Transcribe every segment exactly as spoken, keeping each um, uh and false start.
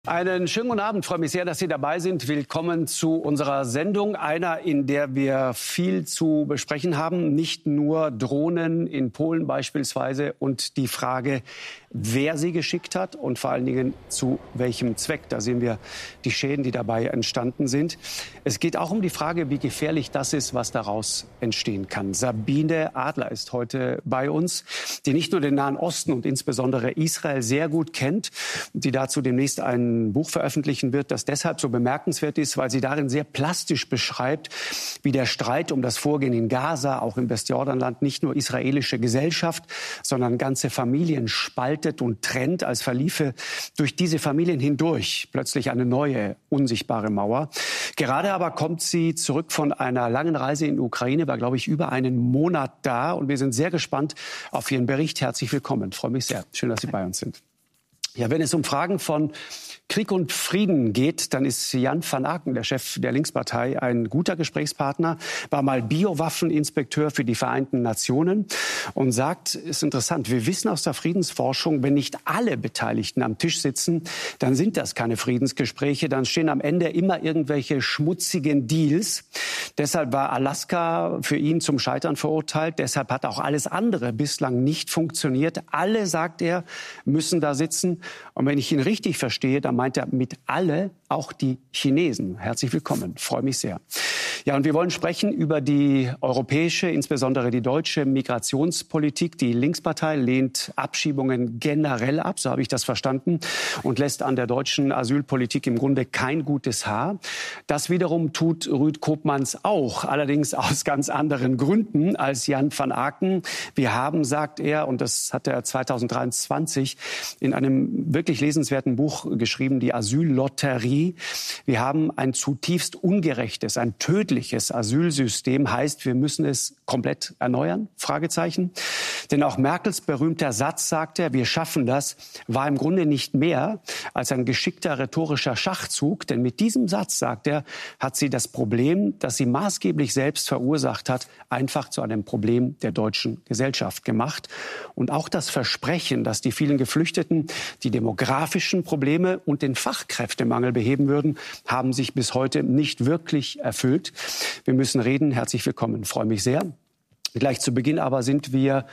Einen schönen guten Abend. Ich freue mich sehr, dass Sie dabei sind. Willkommen zu unserer Sendung. Einer, in der wir viel zu besprechen haben. Nicht nur Drohnen in Polen beispielsweise und die Frage, wer sie geschickt hat und vor allen Dingen zu welchem Zweck. Da sehen wir die Schäden, die dabei entstanden sind. Es geht auch um die Frage, wie gefährlich das ist, was daraus entstehen kann. Sabine Adler ist heute bei uns, die nicht nur den Nahen Osten und insbesondere Israel sehr gut kennt und die dazu demnächst ein Buch veröffentlichen wird, das deshalb so bemerkenswert ist, weil sie darin sehr plastisch beschreibt, wie der Streit um das Vorgehen in Gaza, auch im Westjordanland, nicht nur israelische Gesellschaft, sondern ganze Familien spaltet und trennt, als verliefe durch diese Familien hindurch plötzlich eine neue, unsichtbare Mauer. Gerade aber kommt sie zurück von einer langen Reise in die Ukraine, war, glaube ich, über einen Monat da und wir sind sehr gespannt auf Ihren Bericht. Herzlich willkommen. Ich freue mich sehr. Schön, dass Sie bei uns sind. Ja, wenn es um Fragen von Krieg und Frieden geht, dann ist Jan van Aken, der Chef der Linkspartei, ein guter Gesprächspartner, war mal Biowaffeninspekteur für die Vereinten Nationen und sagt, ist interessant, wir wissen aus der Friedensforschung, wenn nicht alle Beteiligten am Tisch sitzen, dann sind das keine Friedensgespräche, dann stehen am Ende immer irgendwelche schmutzigen Deals. Deshalb war Alaska für ihn zum Scheitern verurteilt, deshalb hat auch alles andere bislang nicht funktioniert. Alle, sagt er, müssen da sitzen. Und wenn ich ihn richtig verstehe, dann meint er mit alle auch die Chinesen. Herzlich willkommen, freue mich sehr. Ja, und wir wollen sprechen über die europäische, insbesondere die deutsche Migrationspolitik. Die Linkspartei lehnt Abschiebungen generell ab, so habe ich das verstanden, und lässt an der deutschen Asylpolitik im Grunde kein gutes Haar. Das wiederum tut Ruud Koopmans auch, allerdings aus ganz anderen Gründen als Jan van Aken. Wir haben, sagt er, und das hat er zweitausenddreiundzwanzig in einem wirklich lesenswerten Buch geschrieben, die Asyllotterie. Wir haben ein zutiefst ungerechtes, ein tödliches Asylsystem, heißt, wir müssen es komplett erneuern? Fragezeichen. Denn auch Merkels berühmter Satz, sagt er, wir schaffen das, war im Grunde nicht mehr als ein geschickter rhetorischer Schachzug. Denn mit diesem Satz, sagt er, hat sie das Problem, das sie maßgeblich selbst verursacht hat, einfach zu einem Problem der deutschen Gesellschaft gemacht. Und auch das Versprechen, dass die vielen Geflüchteten die demografischen Probleme und den Fachkräftemangel beheben würden, haben sich bis heute nicht wirklich erfüllt. Wir müssen reden. Herzlich willkommen. Ich freue mich sehr. Gleich zu Beginn aber sind wir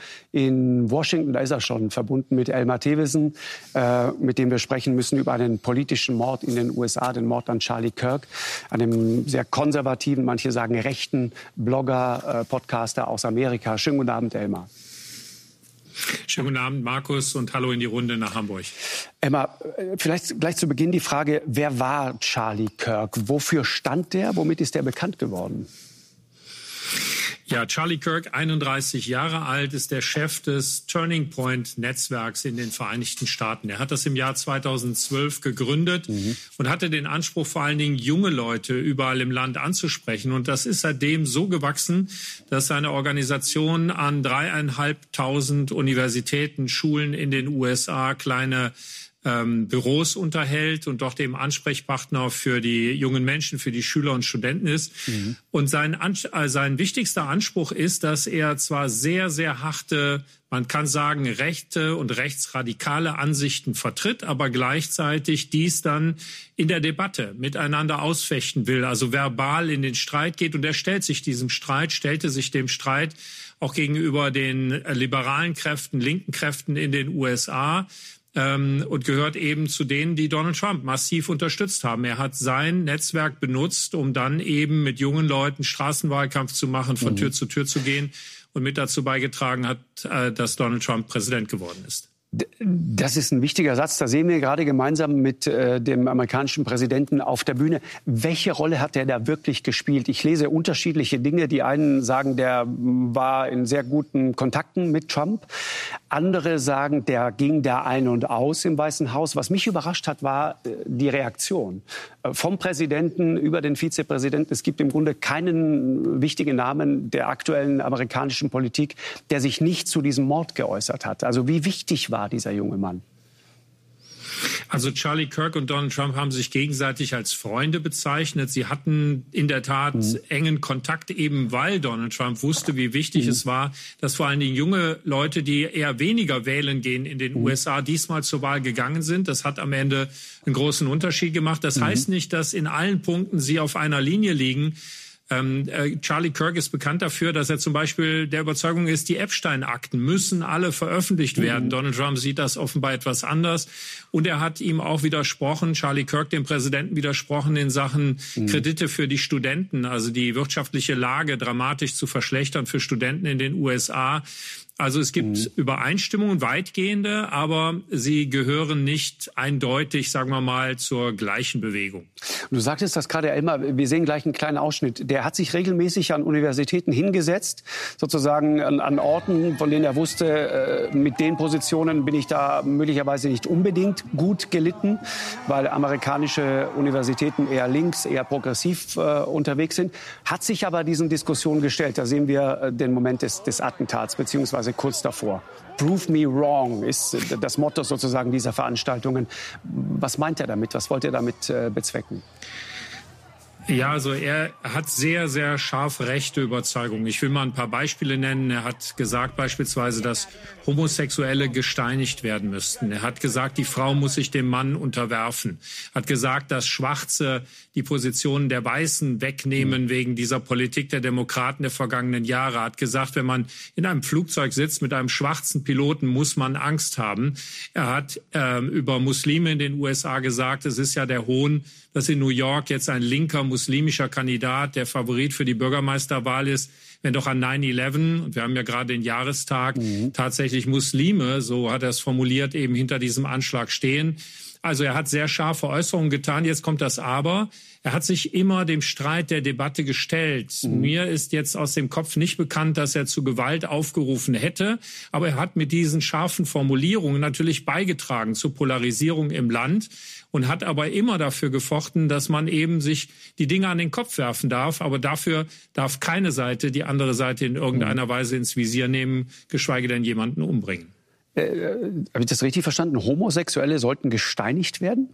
in Washington, da ist er schon, verbunden mit Elmar Thewissen, äh, mit dem wir sprechen müssen über einen politischen Mord in den U S A, den Mord an Charlie Kirk, einem sehr konservativen, manche sagen rechten Blogger, äh, Podcaster aus Amerika. Schönen guten Abend, Elmar. Schönen guten Abend, Markus, und hallo in die Runde nach Hamburg. Emma, vielleicht gleich zu Beginn die Frage, wer war Charlie Kirk? Wofür stand der? Womit ist er bekannt geworden? Ja, Charlie Kirk, einunddreißig Jahre alt, ist der Chef des Turning Point Netzwerks in den Vereinigten Staaten. Er hat das im Jahr zweitausendzwölf gegründet mhm. und hatte den Anspruch, vor allen Dingen junge Leute überall im Land anzusprechen. Und das ist seitdem so gewachsen, dass seine Organisation an dreieinhalbtausend Universitäten, Schulen in den U S A, kleine Ähm, Büros unterhält und dort eben Ansprechpartner für die jungen Menschen, für die Schüler und Studenten ist. Mhm. Und sein, äh, sein wichtigster Anspruch ist, dass er zwar sehr, sehr harte, man kann sagen, rechte und rechtsradikale Ansichten vertritt, aber gleichzeitig dies dann in der Debatte miteinander ausfechten will, also verbal in den Streit geht. Und er stellt sich diesem Streit, stellte sich dem Streit auch gegenüber den äh, liberalen Kräften, linken Kräften in den U S A, und gehört eben zu denen, die Donald Trump massiv unterstützt haben. Er hat sein Netzwerk benutzt, um dann eben mit jungen Leuten Straßenwahlkampf zu machen, von mhm. Tür zu Tür zu gehen und mit dazu beigetragen hat, dass Donald Trump Präsident geworden ist. Das ist ein wichtiger Satz. Da sehen wir gerade gemeinsam mit äh, dem amerikanischen Präsidenten auf der Bühne. Welche Rolle hat er da wirklich gespielt? Ich lese unterschiedliche Dinge. Die einen sagen, der war in sehr guten Kontakten mit Trump. Andere sagen, der ging da ein und aus im Weißen Haus. Was mich überrascht hat, war äh, die Reaktion äh, vom Präsidenten über den Vizepräsidenten. Es gibt im Grunde keinen wichtigen Namen der aktuellen amerikanischen Politik, der sich nicht zu diesem Mord geäußert hat. Also wie wichtig war dieser junge Mann? Also Charlie Kirk und Donald Trump haben sich gegenseitig als Freunde bezeichnet. Sie hatten in der Tat mhm. engen Kontakt, eben weil Donald Trump wusste, wie wichtig mhm. es war, dass vor allen Dingen junge Leute, die eher weniger wählen gehen in den mhm. U S A, diesmal zur Wahl gegangen sind. Das hat am Ende einen großen Unterschied gemacht. Das mhm. heißt nicht, dass in allen Punkten sie auf einer Linie liegen. Ähm, äh, Charlie Kirk ist bekannt dafür, dass er zum Beispiel der Überzeugung ist, die Epstein-Akten müssen alle veröffentlicht mhm. werden. Donald Trump sieht das offenbar etwas anders. Und er hat ihm auch widersprochen, Charlie Kirk, dem Präsidenten, widersprochen in Sachen mhm. Kredite für die Studenten, also die wirtschaftliche Lage dramatisch zu verschlechtern für Studenten in den U S A. Also es gibt mhm. Übereinstimmungen, weitgehende, aber sie gehören nicht eindeutig, sagen wir mal, zur gleichen Bewegung. Du sagtest das gerade, Elmar, wir sehen gleich einen kleinen Ausschnitt. Der hat sich regelmäßig an Universitäten hingesetzt, sozusagen an, an Orten, von denen er wusste, äh, mit den Positionen bin ich da möglicherweise nicht unbedingt gut gelitten, weil amerikanische Universitäten eher links, eher progressiv äh, unterwegs sind. Hat sich aber diesen Diskussionen gestellt. Da sehen wir äh, den Moment des, des Attentats, beziehungsweise kurz davor. Prove me wrong ist das Motto sozusagen dieser Veranstaltungen. Was meint er damit? Was wollte er damit äh, bezwecken? Ja, also er hat sehr, sehr scharf rechte Überzeugungen. Ich will mal ein paar Beispiele nennen. Er hat gesagt beispielsweise, dass Homosexuelle gesteinigt werden müssten. Er hat gesagt, die Frau muss sich dem Mann unterwerfen. Hat gesagt, dass Schwarze die Positionen der Weißen wegnehmen mhm. wegen dieser Politik der Demokraten der vergangenen Jahre. Hat gesagt, wenn man in einem Flugzeug sitzt mit einem schwarzen Piloten, muss man Angst haben. Er hat ähm, über Muslime in den U S A gesagt, es ist ja der Hohn, dass in New York jetzt ein linker muslimischer Kandidat der Favorit für die Bürgermeisterwahl ist, wenn doch an nine eleven, und wir haben ja gerade den Jahrestag, mhm. tatsächlich Muslime, so hat er es formuliert, eben hinter diesem Anschlag stehen. Also er hat sehr scharfe Äußerungen getan. Jetzt kommt das Aber. Er hat sich immer dem Streit der Debatte gestellt. Mhm. Mir ist jetzt aus dem Kopf nicht bekannt, dass er zu Gewalt aufgerufen hätte. Aber er hat mit diesen scharfen Formulierungen natürlich beigetragen zur Polarisierung im Land und hat aber immer dafür gefochten, dass man eben sich die Dinge an den Kopf werfen darf. Aber dafür darf keine Seite die andere Seite in irgendeiner mhm. Weise ins Visier nehmen, geschweige denn jemanden umbringen. Äh, habe ich das richtig verstanden? Homosexuelle sollten gesteinigt werden?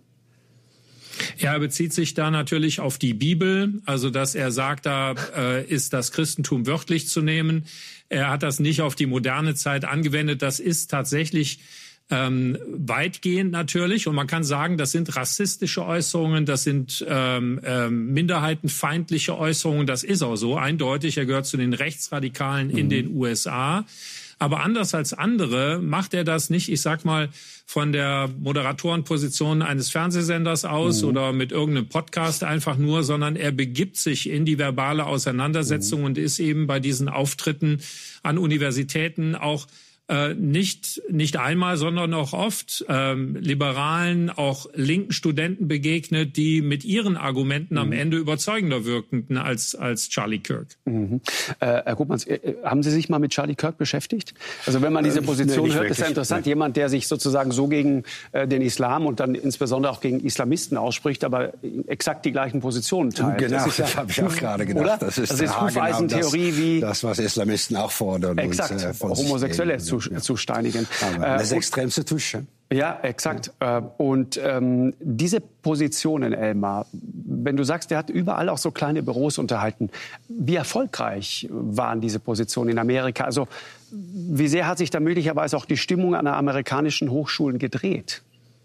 Ja, er bezieht sich da natürlich auf die Bibel, also dass er sagt, da äh, ist das Christentum wörtlich zu nehmen. Er hat das nicht auf die moderne Zeit angewendet. Das ist tatsächlich ähm, weitgehend natürlich. Und man kann sagen, das sind rassistische Äußerungen, das sind ähm, ähm, minderheitenfeindliche Äußerungen. Das ist auch so, eindeutig. Er gehört zu den Rechtsradikalen mhm. in den U S A. Aber anders als andere macht er das nicht, ich sag mal, von der Moderatorenposition eines Fernsehsenders aus mhm. oder mit irgendeinem Podcast einfach nur, sondern er begibt sich in die verbale Auseinandersetzung mhm. und ist eben bei diesen Auftritten an Universitäten auch Äh, nicht nicht einmal, sondern auch oft ähm, liberalen, auch linken Studenten begegnet, die mit ihren Argumenten mhm. am Ende überzeugender wirkten als als Charlie Kirk. Mhm. Äh, Herr Koopmans, äh, haben Sie sich mal mit Charlie Kirk beschäftigt? Also wenn man diese Position äh, hört, ist ja interessant. Jemand, der sich sozusagen so gegen äh, den Islam und dann insbesondere auch gegen Islamisten ausspricht, aber exakt die gleichen Positionen teilt. Genau, das, ist ja, das habe ich auch gerade gedacht. Oder? Das ist, das ist Hufeisentheorie genau das, wie das, was Islamisten auch fordern. Exakt, und, äh, von Homosexuelle zu, ja. zu steinigen. Aber das äh, extremste Tusche. Ja, exakt. Ja. Und ähm, diese Positionen, Elmar, wenn du sagst, der hat überall auch so kleine Büros unterhalten, wie erfolgreich waren diese Positionen in Amerika? Also wie sehr hat sich da möglicherweise auch die Stimmung an den amerikanischen Hochschulen gedreht?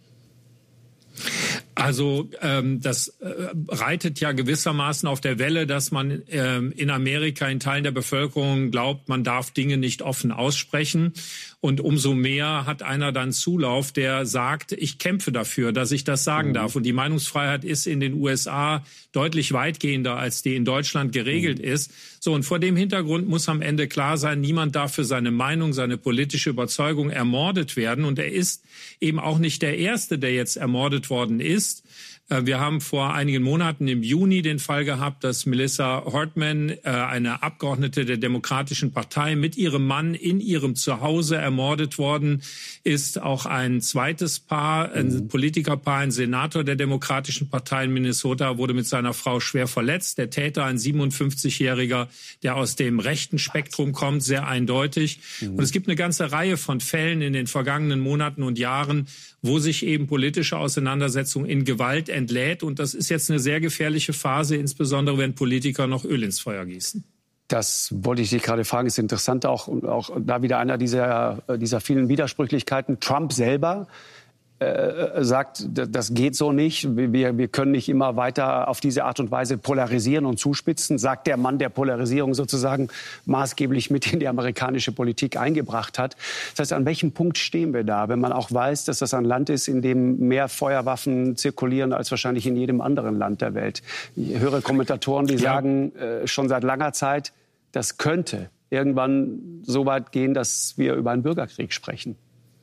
Also ähm, das äh, reitet ja gewissermaßen auf der Welle, dass man ähm, in Amerika in Teilen der Bevölkerung glaubt, man darf Dinge nicht offen aussprechen. Und umso mehr hat einer dann Zulauf, der sagt, ich kämpfe dafür, dass ich das sagen mhm. darf. Und die Meinungsfreiheit ist in den U S A deutlich weitgehender, als die in Deutschland geregelt mhm. ist. So, und vor dem Hintergrund muss am Ende klar sein, niemand darf für seine Meinung, seine politische Überzeugung ermordet werden. Und er ist eben auch nicht der Erste, der jetzt ermordet worden ist. Wir haben vor einigen Monaten im Juni den Fall gehabt, dass Melissa Hartman, eine Abgeordnete der Demokratischen Partei, mit ihrem Mann in ihrem Zuhause ermordet worden ist. Auch ein zweites Paar, ein mhm. Politikerpaar, ein Senator der Demokratischen Partei in Minnesota, wurde mit seiner Frau schwer verletzt. Der Täter, ein siebenundfünfzigjähriger, der aus dem rechten Spektrum kommt, sehr eindeutig. Mhm. Und es gibt eine ganze Reihe von Fällen in den vergangenen Monaten und Jahren, wo sich eben politische Auseinandersetzung in Gewalt entlädt. Und das ist jetzt eine sehr gefährliche Phase, insbesondere wenn Politiker noch Öl ins Feuer gießen. Das wollte ich dich gerade fragen. Ist interessant, auch, auch da wieder einer dieser, dieser vielen Widersprüchlichkeiten. Trump selber äh, sagt, das geht so nicht. Wir, wir können nicht immer weiter auf diese Art und Weise polarisieren und zuspitzen, sagt der Mann, der Polarisierung sozusagen maßgeblich mit in die amerikanische Politik eingebracht hat. Das heißt, an welchem Punkt stehen wir da, wenn man auch weiß, dass das ein Land ist, in dem mehr Feuerwaffen zirkulieren als wahrscheinlich in jedem anderen Land der Welt? Ich höre Kommentatoren, die ja. sagen äh, schon seit langer Zeit, das könnte irgendwann so weit gehen, dass wir über einen Bürgerkrieg sprechen.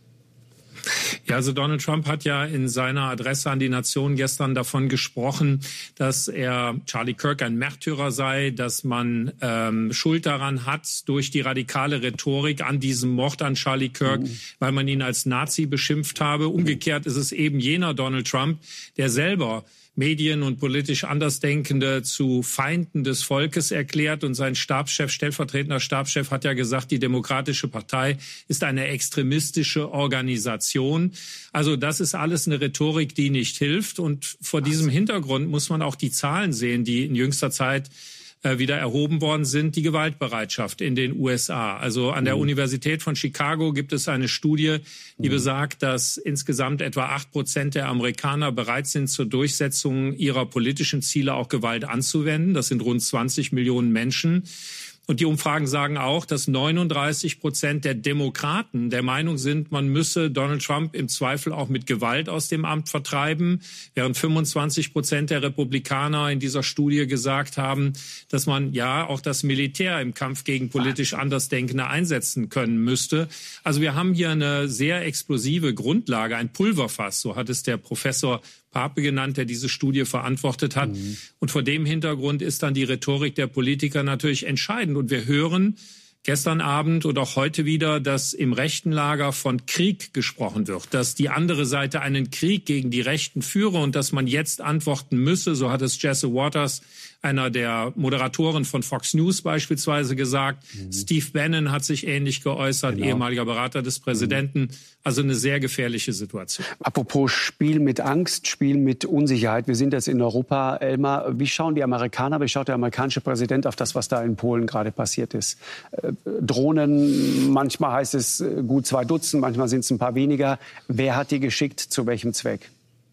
Ja, also Donald Trump hat ja in seiner Adresse an die Nation gestern davon gesprochen, dass er Charlie Kirk ein Märtyrer sei, dass man ähm, Schuld daran hat durch die radikale Rhetorik an diesem Mord an Charlie Kirk, mhm. weil man ihn als Nazi beschimpft habe. Umgekehrt ist es eben jener Donald Trump, der selber Medien und politisch Andersdenkende zu Feinden des Volkes erklärt. Und sein Stabschef, stellvertretender Stabschef, hat ja gesagt, die Demokratische Partei ist eine extremistische Organisation. Also das ist alles eine Rhetorik, die nicht hilft. Und vor diesem Hintergrund muss man auch die Zahlen sehen, die in jüngster Zeit wieder erhoben worden sind, die Gewaltbereitschaft in den U S A. Also an der mhm. Universität von Chicago gibt es eine Studie, die mhm. besagt, dass insgesamt etwa acht Prozent der Amerikaner bereit sind, zur Durchsetzung ihrer politischen Ziele auch Gewalt anzuwenden. Das sind rund zwanzig Millionen Menschen. Und die Umfragen sagen auch, dass neununddreißig Prozent der Demokraten der Meinung sind, man müsse Donald Trump im Zweifel auch mit Gewalt aus dem Amt vertreiben, während fünfundzwanzig Prozent der Republikaner in dieser Studie gesagt haben, dass man ja auch das Militär im Kampf gegen politisch Andersdenkende einsetzen können müsste. Also wir haben hier eine sehr explosive Grundlage, ein Pulverfass, so hat es der Professor Pape genannt, der diese Studie verantwortet hat. Mhm. Und vor dem Hintergrund ist dann die Rhetorik der Politiker natürlich entscheidend. Und wir hören gestern Abend und auch heute wieder, dass im rechten Lager von Krieg gesprochen wird, dass die andere Seite einen Krieg gegen die Rechten führe und dass man jetzt antworten müsse. So hat es Jesse Waters, einer der Moderatoren von Fox News beispielsweise, gesagt. Mhm. Steve Bannon hat sich ähnlich geäußert, genau. ehemaliger Berater des Präsidenten. Mhm. Also eine sehr gefährliche Situation. Apropos Spiel mit Angst, Spiel mit Unsicherheit. Wir sind jetzt in Europa, Elmar. Wie schauen die Amerikaner, wie schaut der amerikanische Präsident auf das, was da in Polen gerade passiert ist? Äh, Drohnen, manchmal heißt es gut zwei Dutzend, manchmal sind es ein paar weniger. Wer hat die geschickt, zu welchem Zweck?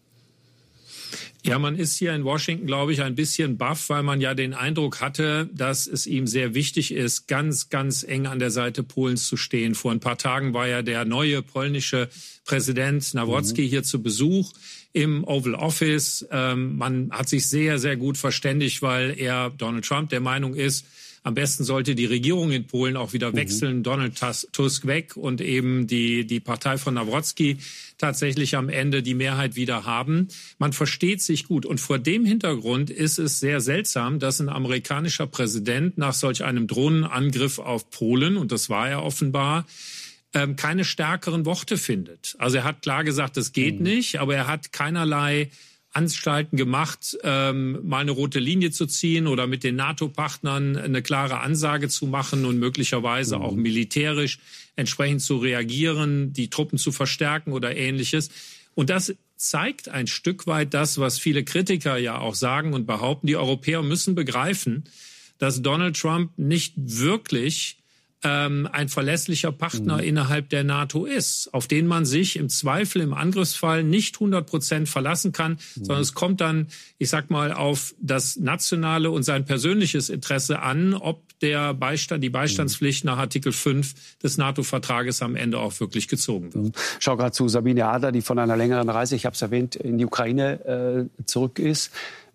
Ja, man ist hier in Washington, glaube ich, ein bisschen baff, weil man ja den Eindruck hatte, dass es ihm sehr wichtig ist, ganz, ganz eng an der Seite Polens zu stehen. Vor ein paar Tagen war ja der neue polnische Präsident Nawrocki mhm. hier zu Besuch im Oval Office. Ähm, man hat sich sehr, sehr gut verständigt, weil er, Donald Trump, der Meinung ist, am besten sollte die Regierung in Polen auch wieder wechseln, mhm. Donald Tusk weg und eben die, die Partei von Nawrocki tatsächlich am Ende die Mehrheit wieder haben. Man versteht sich gut. Und vor dem Hintergrund ist es sehr seltsam, dass ein amerikanischer Präsident nach solch einem Drohnenangriff auf Polen, und das war er offenbar, ähm, keine stärkeren Worte findet. Also er hat klar gesagt, das geht mhm. nicht, aber er hat keinerlei Anstalten gemacht, ähm, mal eine rote Linie zu ziehen oder mit den NATO-Partnern eine klare Ansage zu machen und möglicherweise mhm. auch militärisch entsprechend zu reagieren, die Truppen zu verstärken oder Ähnliches. Und das zeigt ein Stück weit das, was viele Kritiker ja auch sagen und behaupten. Die Europäer müssen begreifen, dass Donald Trump nicht wirklich ähm, ein verlässlicher Partner mhm. innerhalb der NATO ist, auf den man sich im Zweifel im Angriffsfall nicht hundert Prozent verlassen kann, mhm. sondern es kommt dann, ich sag mal, auf das nationale und sein persönliches Interesse an, ob der Beistand, die Beistandspflicht nach Artikel fünf des NATO-Vertrages am Ende auch wirklich gezogen wird. Ich schaue gerade zu Sabine Adler, die von einer längeren Reise, ich habe es erwähnt, in die Ukraine äh, zurück ist.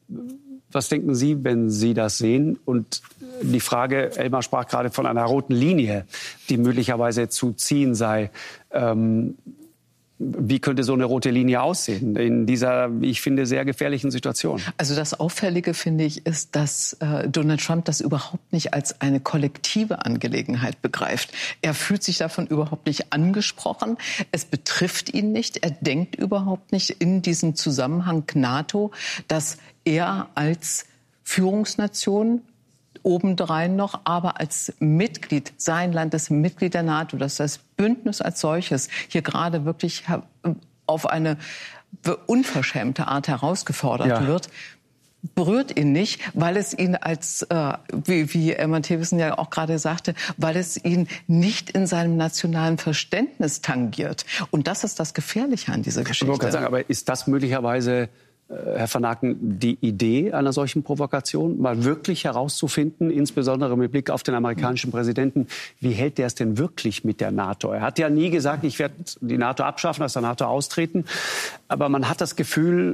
Was denken Sie, wenn Sie das sehen? Und die Frage, Elmar sprach gerade von einer roten Linie, die möglicherweise zu ziehen sei. Ähm, wie könnte so eine rote Linie aussehen in dieser, wie ich finde, sehr gefährlichen Situation? Also das Auffällige, finde ich, ist, dass äh, Donald Trump das überhaupt nicht als eine kollektive Angelegenheit begreift. Er fühlt sich davon überhaupt nicht angesprochen. Es betrifft ihn nicht. Er denkt überhaupt nicht in diesem Zusammenhang NATO, dass er als Führungsnation obendrein noch, aber als Mitglied, sein Land ist Mitglied der NATO, dass das Bündnis als solches hier gerade wirklich auf eine unverschämte Art herausgefordert ja. wird, berührt ihn nicht, weil es ihn als, äh, wie, wie Elmar Thewissen ja auch gerade sagte, weil es ihn nicht in seinem nationalen Verständnis tangiert. Und das ist das Gefährliche an dieser Geschichte. Ich wollte gerade sagen, aber ist das möglicherweise, Herr van Aken, die Idee einer solchen Provokation, mal wirklich herauszufinden, insbesondere mit Blick auf den amerikanischen Präsidenten, wie hält der es denn wirklich mit der NATO? Er hat ja nie gesagt, ich werde die NATO abschaffen, aus der NATO austreten. Aber man hat das Gefühl,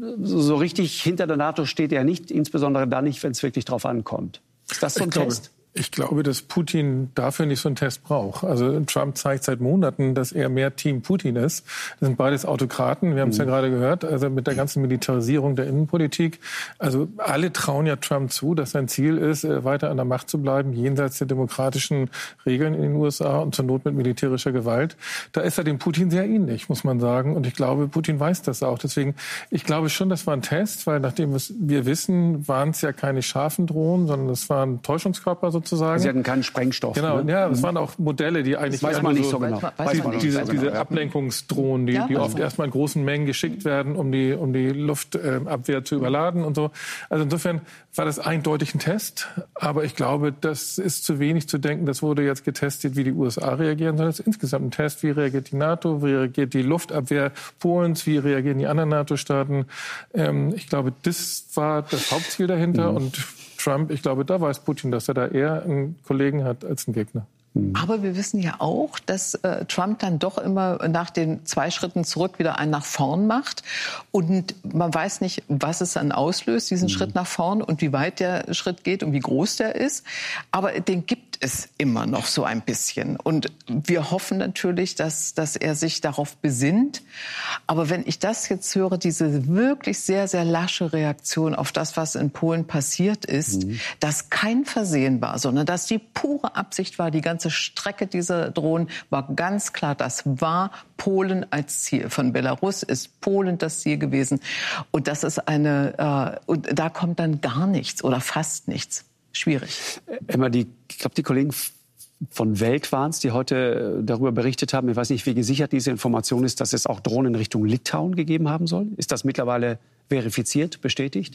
so richtig hinter der NATO steht er nicht, insbesondere dann nicht, wenn es wirklich drauf ankommt. Ist das so ein ich glaube, Test? Ich glaube, dass Putin dafür nicht so einen Test braucht. Also Trump zeigt seit Monaten, dass er mehr Team Putin ist. Das sind beides Autokraten. Wir haben es mhm. ja gerade gehört, also mit der ganzen Militarisierung der Innenpolitik. Also alle trauen ja Trump zu, dass sein Ziel ist, weiter an der Macht zu bleiben, jenseits der demokratischen Regeln in den U S A und zur Not mit militärischer Gewalt. Da ist er dem Putin sehr ähnlich, muss man sagen. Und ich glaube, Putin weiß das auch. Deswegen, ich glaube schon, das war ein Test, weil nachdem wir wissen, waren es ja keine scharfen Drohnen, sondern es waren Täuschungskörper sozusagen. Sie hatten keinen Sprengstoff. Genau, ne? ja, es waren auch Modelle, die eigentlich... Das weiß man nicht so, so genau. genau. Weiß man diese diese genau. Ablenkungsdrohnen, die, ja, die oft erstmal in großen Mengen geschickt werden, um die, um die Luftabwehr äh, zu überladen und so. Also insofern war das eindeutig ein Test. Aber ich glaube, das ist zu wenig zu denken, das wurde jetzt getestet, wie die U S A reagieren, sondern es ist insgesamt ein Test, wie reagiert die NATO, wie reagiert die Luftabwehr Polens, wie reagieren die anderen NATO-Staaten. Ähm, ich glaube, das war das Hauptziel dahinter mhm. und Trump, ich glaube, da weiß Putin, dass er da eher einen Kollegen hat als einen Gegner. Aber wir wissen ja auch, dass äh, Trump dann doch immer nach den zwei Schritten zurück wieder einen nach vorn macht. Und man weiß nicht, was es dann auslöst, diesen mhm. Schritt nach vorn und wie weit der Schritt geht und wie groß der ist. Aber den gibt es immer noch so ein bisschen. Und wir hoffen natürlich, dass, dass er sich darauf besinnt. Aber wenn ich das jetzt höre, diese wirklich sehr, sehr lasche Reaktion auf das, was in Polen passiert ist, mhm. dass kein Versehen war, sondern dass die pure Absicht war, die ganze Strecke dieser Drohnen war ganz klar, das war Polen als Ziel. Von Belarus ist Polen das Ziel gewesen. Und das ist eine, äh, und da kommt dann gar nichts oder fast nichts. Schwierig. Emma, die, ich glaube, die Kollegen von Welt waren es, die heute darüber berichtet haben. Ich weiß nicht, wie gesichert diese Information ist, dass es auch Drohnen in Richtung Litauen gegeben haben soll. Ist das mittlerweile verifiziert, bestätigt?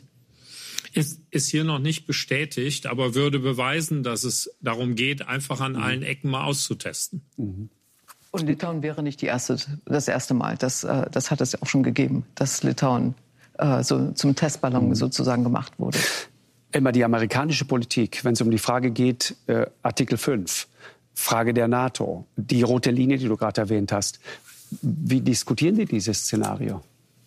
Ist, ist hier noch nicht bestätigt, aber würde beweisen, dass es darum geht, einfach an mhm. allen Ecken mal auszutesten. Mhm. Und Litauen wäre nicht die erste, das erste Mal. Das, äh, das hat es ja auch schon gegeben, dass Litauen äh, so zum Testballon mhm. sozusagen gemacht wurde. Emma, die amerikanische Politik, wenn es um die Frage geht, äh, Artikel fünf, Frage der NATO, die rote Linie, die du gerade erwähnt hast, wie diskutieren die dieses Szenario?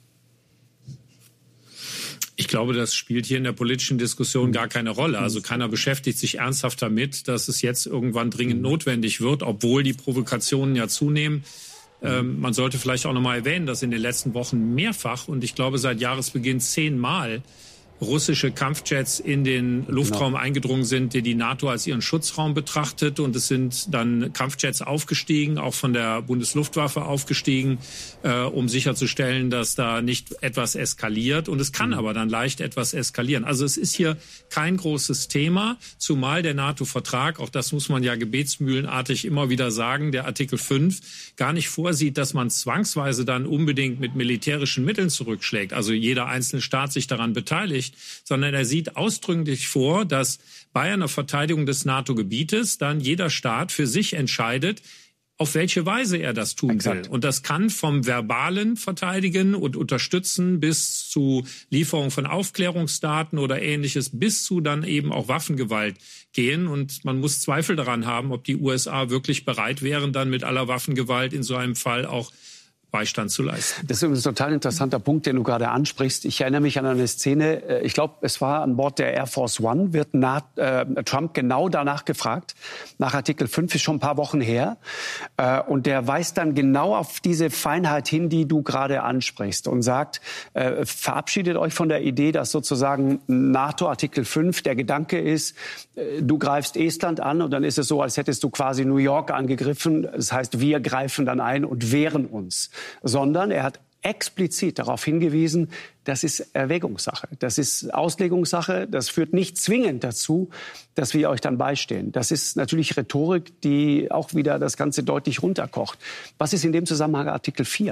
Ich glaube, das spielt hier in der politischen Diskussion gar keine Rolle. Also keiner beschäftigt sich ernsthaft damit, dass es jetzt irgendwann dringend notwendig wird, obwohl die Provokationen ja zunehmen. Ähm, man sollte vielleicht auch noch mal erwähnen, dass in den letzten Wochen mehrfach und ich glaube seit Jahresbeginn zehnmal russische Kampfjets in den Luftraum genau. eingedrungen sind, die die NATO als ihren Schutzraum betrachtet. Und es sind dann Kampfjets aufgestiegen, auch von der Bundesluftwaffe aufgestiegen, äh, um sicherzustellen, dass da nicht etwas eskaliert. Und es kann mhm. aber dann leicht etwas eskalieren. Also es ist hier kein großes Thema, zumal der NATO-Vertrag, auch das muss man ja gebetsmühlenartig immer wieder sagen, der Artikel fünf gar nicht vorsieht, dass man zwangsweise dann unbedingt mit militärischen Mitteln zurückschlägt. Also jeder einzelne Staat sich daran beteiligt, sondern er sieht ausdrücklich vor, dass bei einer Verteidigung des NATO-Gebietes dann jeder Staat für sich entscheidet, auf welche Weise er das tun Exakt. will. Und das kann vom verbalen Verteidigen und Unterstützen bis zu Lieferung von Aufklärungsdaten oder Ähnliches, bis zu dann eben auch Waffengewalt gehen. Und man muss Zweifel daran haben, ob die U S A wirklich bereit wären, dann mit aller Waffengewalt in so einem Fall auch Beistand zu leisten. Das ist übrigens ein total interessanter Punkt, den du gerade ansprichst. Ich erinnere mich an eine Szene, ich glaube, es war an Bord der Air Force One, wird nach, äh, Trump genau danach gefragt, nach Artikel fünf, ist schon ein paar Wochen her. Äh, und der weist dann genau auf diese Feinheit hin, die du gerade ansprichst und sagt, äh, verabschiedet euch von der Idee, dass sozusagen NATO Artikel fünf der Gedanke ist, äh, du greifst Estland an und dann ist es so, als hättest du quasi New York angegriffen. Das heißt, wir greifen dann ein und wehren uns. Sondern er hat explizit darauf hingewiesen, das ist Erwägungssache, das ist Auslegungssache, das führt nicht zwingend dazu, dass wir euch dann beistehen. Das ist natürlich Rhetorik, die auch wieder das Ganze deutlich runterkocht. Was ist in dem Zusammenhang Artikel vier?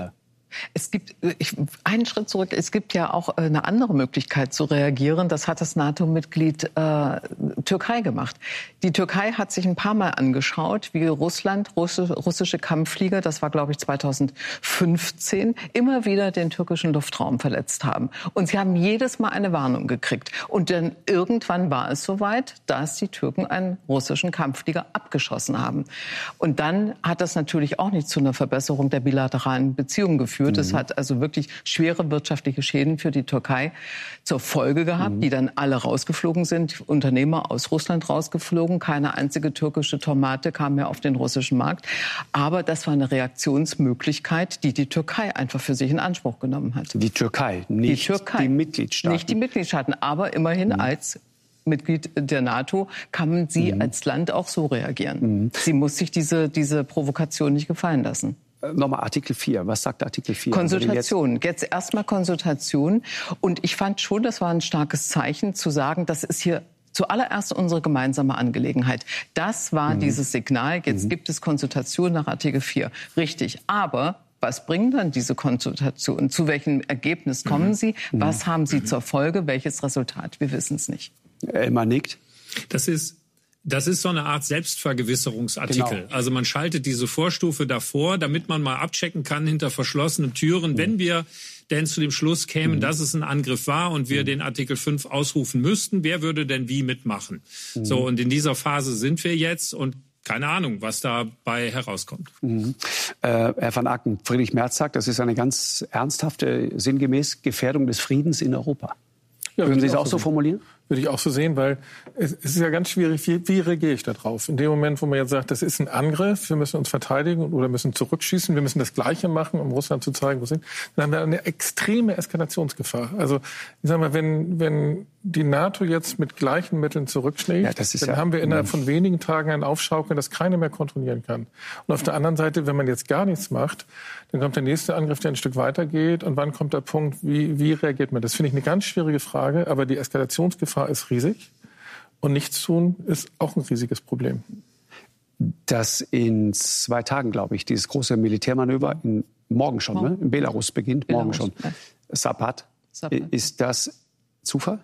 Es gibt ich, einen Schritt zurück. Es gibt ja auch eine andere Möglichkeit zu reagieren. Das hat das NATO-Mitglied äh, Türkei gemacht. Die Türkei hat sich ein paar Mal angeschaut, wie Russland, Russ, russische Kampfflieger, das war glaube ich zweitausendfünfzehn, immer wieder den türkischen Luftraum verletzt haben. Und sie haben jedes Mal eine Warnung gekriegt. Und dann irgendwann war es soweit, dass die Türken einen russischen Kampfflieger abgeschossen haben. Und dann hat das natürlich auch nicht zu einer Verbesserung der bilateralen Beziehungen geführt. Es hat also wirklich schwere wirtschaftliche Schäden für die Türkei zur Folge gehabt, mhm. die dann alle rausgeflogen sind. Unternehmer aus Russland rausgeflogen. Keine einzige türkische Tomate kam mehr auf den russischen Markt. Aber das war eine Reaktionsmöglichkeit, die die Türkei einfach für sich in Anspruch genommen hat. Die Türkei, nicht die, Türkei, die Mitgliedstaaten. Nicht die Mitgliedstaaten, aber immerhin mhm. als Mitglied der NATO kann sie mhm. als Land auch so reagieren. Mhm. Sie muss sich diese, diese Provokation nicht gefallen lassen. Nochmal Artikel vier. Was sagt Artikel vier? Konsultation. Jetzt, jetzt erstmal Konsultation. Und ich fand schon, das war ein starkes Zeichen, zu sagen, das ist hier zuallererst unsere gemeinsame Angelegenheit. Das war mhm. dieses Signal. Jetzt mhm. gibt es Konsultation nach Artikel vier. Richtig. Aber was bringen dann diese Konsultationen? Zu welchem Ergebnis kommen mhm. sie? Was haben sie mhm. zur Folge? Welches Resultat? Wir wissen es nicht. Elmar nickt. Das ist Das ist so eine Art Selbstvergewisserungsartikel. Genau. Also man schaltet diese Vorstufe davor, damit man mal abchecken kann hinter verschlossenen Türen, mhm. wenn wir denn zu dem Schluss kämen, mhm. dass es ein Angriff war und wir mhm. den Artikel fünf ausrufen müssten, wer würde denn wie mitmachen? Mhm. So, und in dieser Phase sind wir jetzt und keine Ahnung, was dabei herauskommt. Mhm. Äh, Herr van Aken, Friedrich Merz sagt, das ist eine ganz ernsthafte, sinngemäß Gefährdung des Friedens in Europa. Ja, würden Sie es auch so formulieren? Würde ich auch so sehen, weil es ist ja ganz schwierig, wie, wie reagiere ich da drauf? In dem Moment, wo man jetzt sagt, das ist ein Angriff, wir müssen uns verteidigen oder müssen zurückschießen, wir müssen das Gleiche machen, um Russland zu zeigen, wo sie sind, dann haben wir eine extreme Eskalationsgefahr. Also, ich sag mal, wenn, wenn die NATO jetzt mit gleichen Mitteln zurückschlägt, ja, das ist dann ja, haben wir innerhalb von wenigen Tagen ein Aufschaukeln, das keiner mehr kontrollieren kann. Und auf der anderen Seite, wenn man jetzt gar nichts macht, dann kommt der nächste Angriff, der ein Stück weiter geht. Und wann kommt der Punkt, wie, wie reagiert man? Das finde ich eine ganz schwierige Frage, aber die Eskalationsgefahr ist riesig. Und nichts tun ist auch ein riesiges Problem. Dass in zwei Tagen, glaube ich, dieses große Militärmanöver, in, morgen schon, morgen. Ne? in Belarus beginnt, Belarus, morgen schon. Ja. Sapat. Sapat. Ist das Zufall?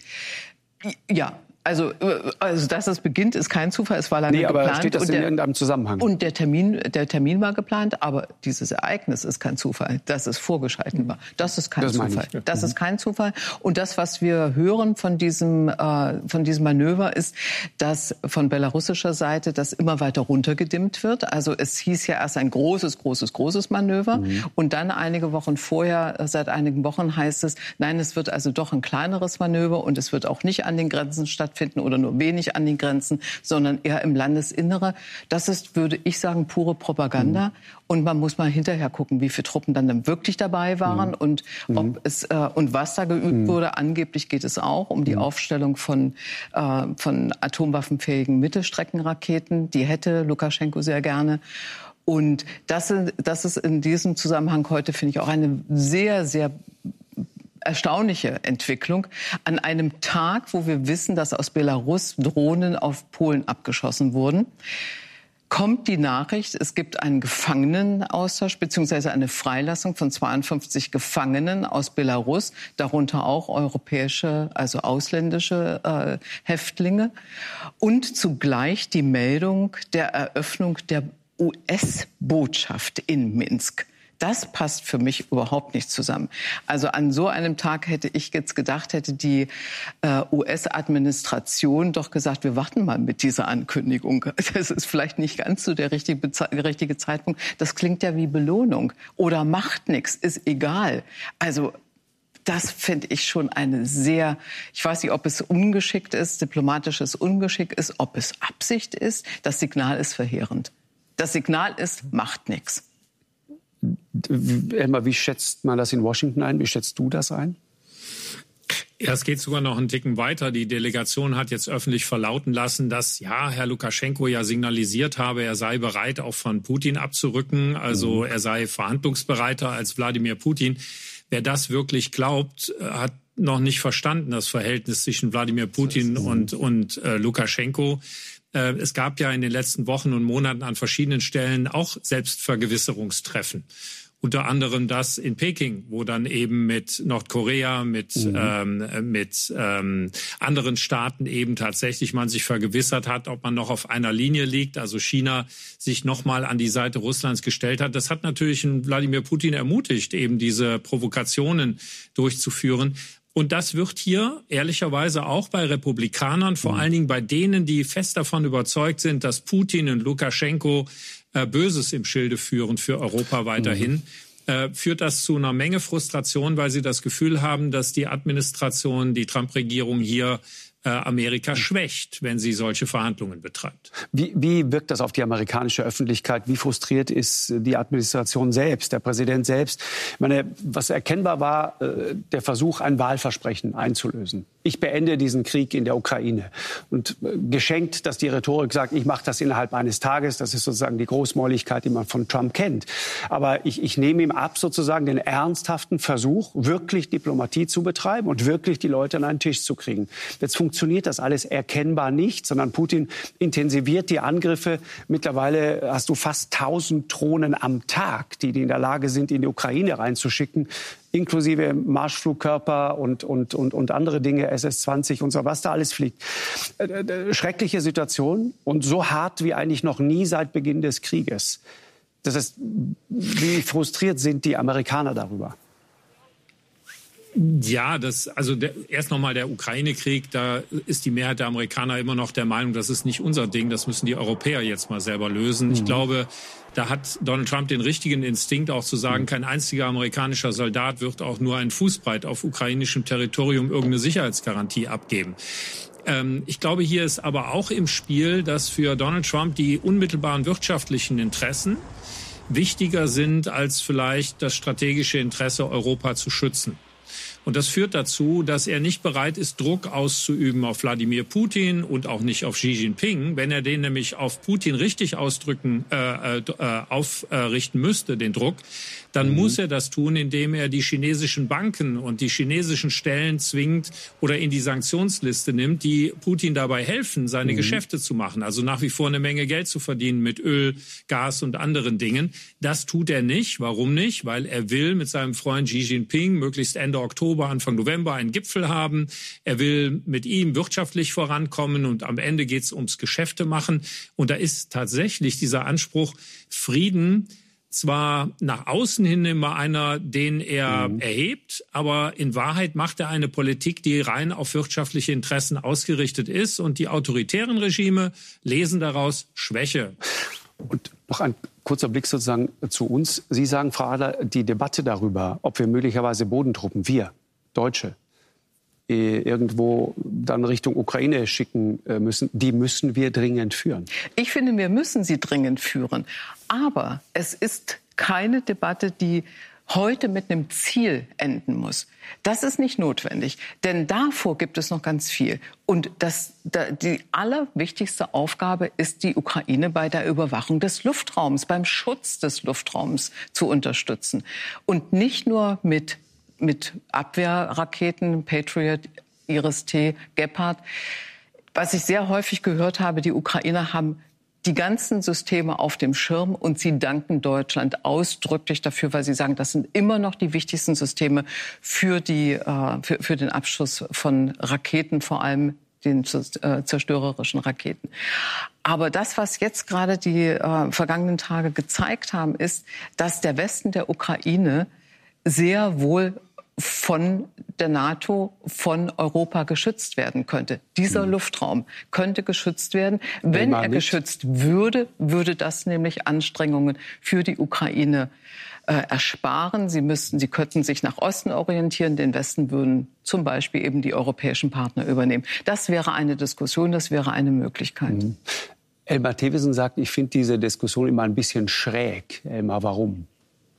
Ja. Also, also, dass es beginnt, ist kein Zufall. Es war lange nee, aber geplant. Steht das in der, irgendeinem Zusammenhang? Und der Termin, der Termin war geplant, aber dieses Ereignis ist kein Zufall, dass es vorgeschalten war. Das ist kein das Zufall. Ich. Das ist kein Zufall. Und das, was wir hören von diesem, äh, von diesem Manöver, ist, dass von belarussischer Seite das immer weiter runtergedimmt wird. Also es hieß ja erst ein großes, großes, großes Manöver. Mhm. Und dann einige Wochen vorher, seit einigen Wochen heißt es, nein, es wird also doch ein kleineres Manöver und es wird auch nicht an den Grenzen stattfinden. Finden oder nur wenig an den Grenzen, sondern eher im Landesinnere. Das ist, würde ich sagen, pure Propaganda. Mhm. Und man muss mal hinterher gucken, wie viele Truppen dann wirklich dabei waren mhm. und ob es äh, und was da geübt mhm. wurde. Angeblich geht es auch um die mhm. Aufstellung von äh, von atomwaffenfähigen Mittelstreckenraketen. Die hätte Lukaschenko sehr gerne. Und das, das ist in diesem Zusammenhang heute, finde ich, auch eine sehr, sehr erstaunliche Entwicklung. An einem Tag, wo wir wissen, dass aus Belarus Drohnen auf Polen abgeschossen wurden, kommt die Nachricht, es gibt einen Gefangenenaustausch bzw. eine Freilassung von zweiundfünfzig Gefangenen aus Belarus, darunter auch europäische, also ausländische äh, Häftlinge. Und zugleich die Meldung der Eröffnung der U S-Botschaft in Minsk. Das passt für mich überhaupt nicht zusammen. Also an so einem Tag hätte ich jetzt gedacht, hätte die äh, U S-Administration doch gesagt, wir warten mal mit dieser Ankündigung. Das ist vielleicht nicht ganz so der richtige, richtige Zeitpunkt. Das klingt ja wie Belohnung. Oder macht nichts, ist egal. Also das finde ich schon eine sehr, ich weiß nicht, ob es ungeschickt ist, diplomatisches Ungeschick ist, ob es Absicht ist. Das Signal ist verheerend. Das Signal ist, macht nichts. Elmar, wie schätzt man das in Washington ein? Wie schätzt du das ein? Ja, es geht sogar noch einen Ticken weiter. Die Delegation hat jetzt öffentlich verlauten lassen, dass ja Herr Lukaschenko ja signalisiert habe, er sei bereit, auch von Putin abzurücken. Also mhm. er sei verhandlungsbereiter als Wladimir Putin. Wer das wirklich glaubt, hat noch nicht verstanden, das Verhältnis zwischen Wladimir Putin und, und äh, Lukaschenko. Es gab ja in den letzten Wochen und Monaten an verschiedenen Stellen auch Selbstvergewisserungstreffen. unter anderem das in Peking, wo dann eben mit Nordkorea, mit, mhm. ähm, mit ähm, anderen Staaten eben tatsächlich man sich vergewissert hat, ob man noch auf einer Linie liegt. Also China sich nochmal an die Seite Russlands gestellt hat. Das hat natürlich Wladimir Putin ermutigt, eben diese Provokationen durchzuführen. Und das wird hier ehrlicherweise auch bei Republikanern, vor mhm. allen Dingen bei denen, die fest davon überzeugt sind, dass Putin und Lukaschenko äh, Böses im Schilde führen für Europa weiterhin, mhm. äh, führt das zu einer Menge Frustration, weil sie das Gefühl haben, dass die Administration, die Trump-Regierung hier Amerika schwächt, wenn sie solche Verhandlungen betreibt. Wie, wie wirkt das auf die amerikanische Öffentlichkeit? Wie frustriert ist die Administration selbst, der Präsident selbst? Ich meine, was erkennbar war, der Versuch, ein Wahlversprechen einzulösen. Ich beende diesen Krieg in der Ukraine. Und geschenkt, dass die Rhetorik sagt, ich mache das innerhalb eines Tages. Das ist sozusagen die Großmäuligkeit, die man von Trump kennt. Aber ich, ich nehme ihm ab, sozusagen den ernsthaften Versuch, wirklich Diplomatie zu betreiben und wirklich die Leute an einen Tisch zu kriegen. Jetzt funktioniert das alles erkennbar nicht, sondern Putin intensiviert die Angriffe. Mittlerweile hast du fast tausend Drohnen am Tag, die, die in der Lage sind, in die Ukraine reinzuschicken, inklusive Marschflugkörper und, und, und, und andere Dinge, S S zwanzig und so, was da alles fliegt. Schreckliche Situation und so hart wie eigentlich noch nie seit Beginn des Krieges. Das heißt, wie frustriert sind die Amerikaner darüber? Ja, das, also der, erst nochmal der Ukraine-Krieg, da ist die Mehrheit der Amerikaner immer noch der Meinung, das ist nicht unser Ding, das müssen die Europäer jetzt mal selber lösen. Mhm. Ich glaube, da hat Donald Trump den richtigen Instinkt, auch zu sagen, kein einziger amerikanischer Soldat wird auch nur einen Fußbreit auf ukrainischem Territorium irgendeine Sicherheitsgarantie abgeben. Ähm, ich glaube, hier ist aber auch im Spiel, dass für Donald Trump die unmittelbaren wirtschaftlichen Interessen wichtiger sind, als vielleicht das strategische Interesse, Europa zu schützen. Und das führt dazu, dass er nicht bereit ist, Druck auszuüben auf Wladimir Putin und auch nicht auf Xi Jinping. Wenn er den nämlich auf Putin richtig ausdrücken, äh, äh, aufrichten müsste, den Druck, dann mhm. muss er das tun, indem er die chinesischen Banken und die chinesischen Stellen zwingt oder in die Sanktionsliste nimmt, die Putin dabei helfen, seine mhm. Geschäfte zu machen. Also nach wie vor eine Menge Geld zu verdienen mit Öl, Gas und anderen Dingen. Das tut er nicht. Warum nicht? Weil er will mit seinem Freund Xi Jinping möglichst Ende Oktober, Anfang November einen Gipfel haben. Er will mit ihm wirtschaftlich vorankommen und am Ende geht es ums Geschäfte machen. Und da ist tatsächlich dieser Anspruch, Frieden zwar nach außen hin immer einer, den er mhm. erhebt, aber in Wahrheit macht er eine Politik, die rein auf wirtschaftliche Interessen ausgerichtet ist. Und die autoritären Regime lesen daraus Schwäche. Und noch ein kurzer Blick sozusagen zu uns. Sie sagen, Frau Adler, die Debatte darüber, ob wir möglicherweise Bodentruppen, wir Deutsche, irgendwo dann Richtung Ukraine schicken müssen, die müssen wir dringend führen. Ich finde, wir müssen sie dringend führen. Aber es ist keine Debatte, die heute mit einem Ziel enden muss. Das ist nicht notwendig, denn davor gibt es noch ganz viel. Und das, die allerwichtigste Aufgabe ist, die Ukraine bei der Überwachung des Luftraums, beim Schutz des Luftraums zu unterstützen. Und nicht nur mit mit Abwehrraketen, Patriot, Iris-T, Gepard. Was ich sehr häufig gehört habe, die Ukrainer haben die ganzen Systeme auf dem Schirm und sie danken Deutschland ausdrücklich dafür, weil sie sagen, das sind immer noch die wichtigsten Systeme für, die, äh, für, für den Abschuss von Raketen, vor allem den äh, zerstörerischen Raketen. Aber das, was jetzt gerade die äh, vergangenen Tage gezeigt haben, ist, dass der Westen der Ukraine sehr wohl von der NATO, von Europa geschützt werden könnte. Dieser mhm. Luftraum könnte geschützt werden. Wenn er geschützt würde, würde das nämlich Anstrengungen für die Ukraine äh, ersparen. Sie müssten, sie könnten sich nach Osten orientieren. Den Westen würden zum Beispiel eben die europäischen Partner übernehmen. Das wäre eine Diskussion, das wäre eine Möglichkeit. Mhm. Elmar Thewissen sagt, ich finde diese Diskussion immer ein bisschen schräg. Elmar, warum?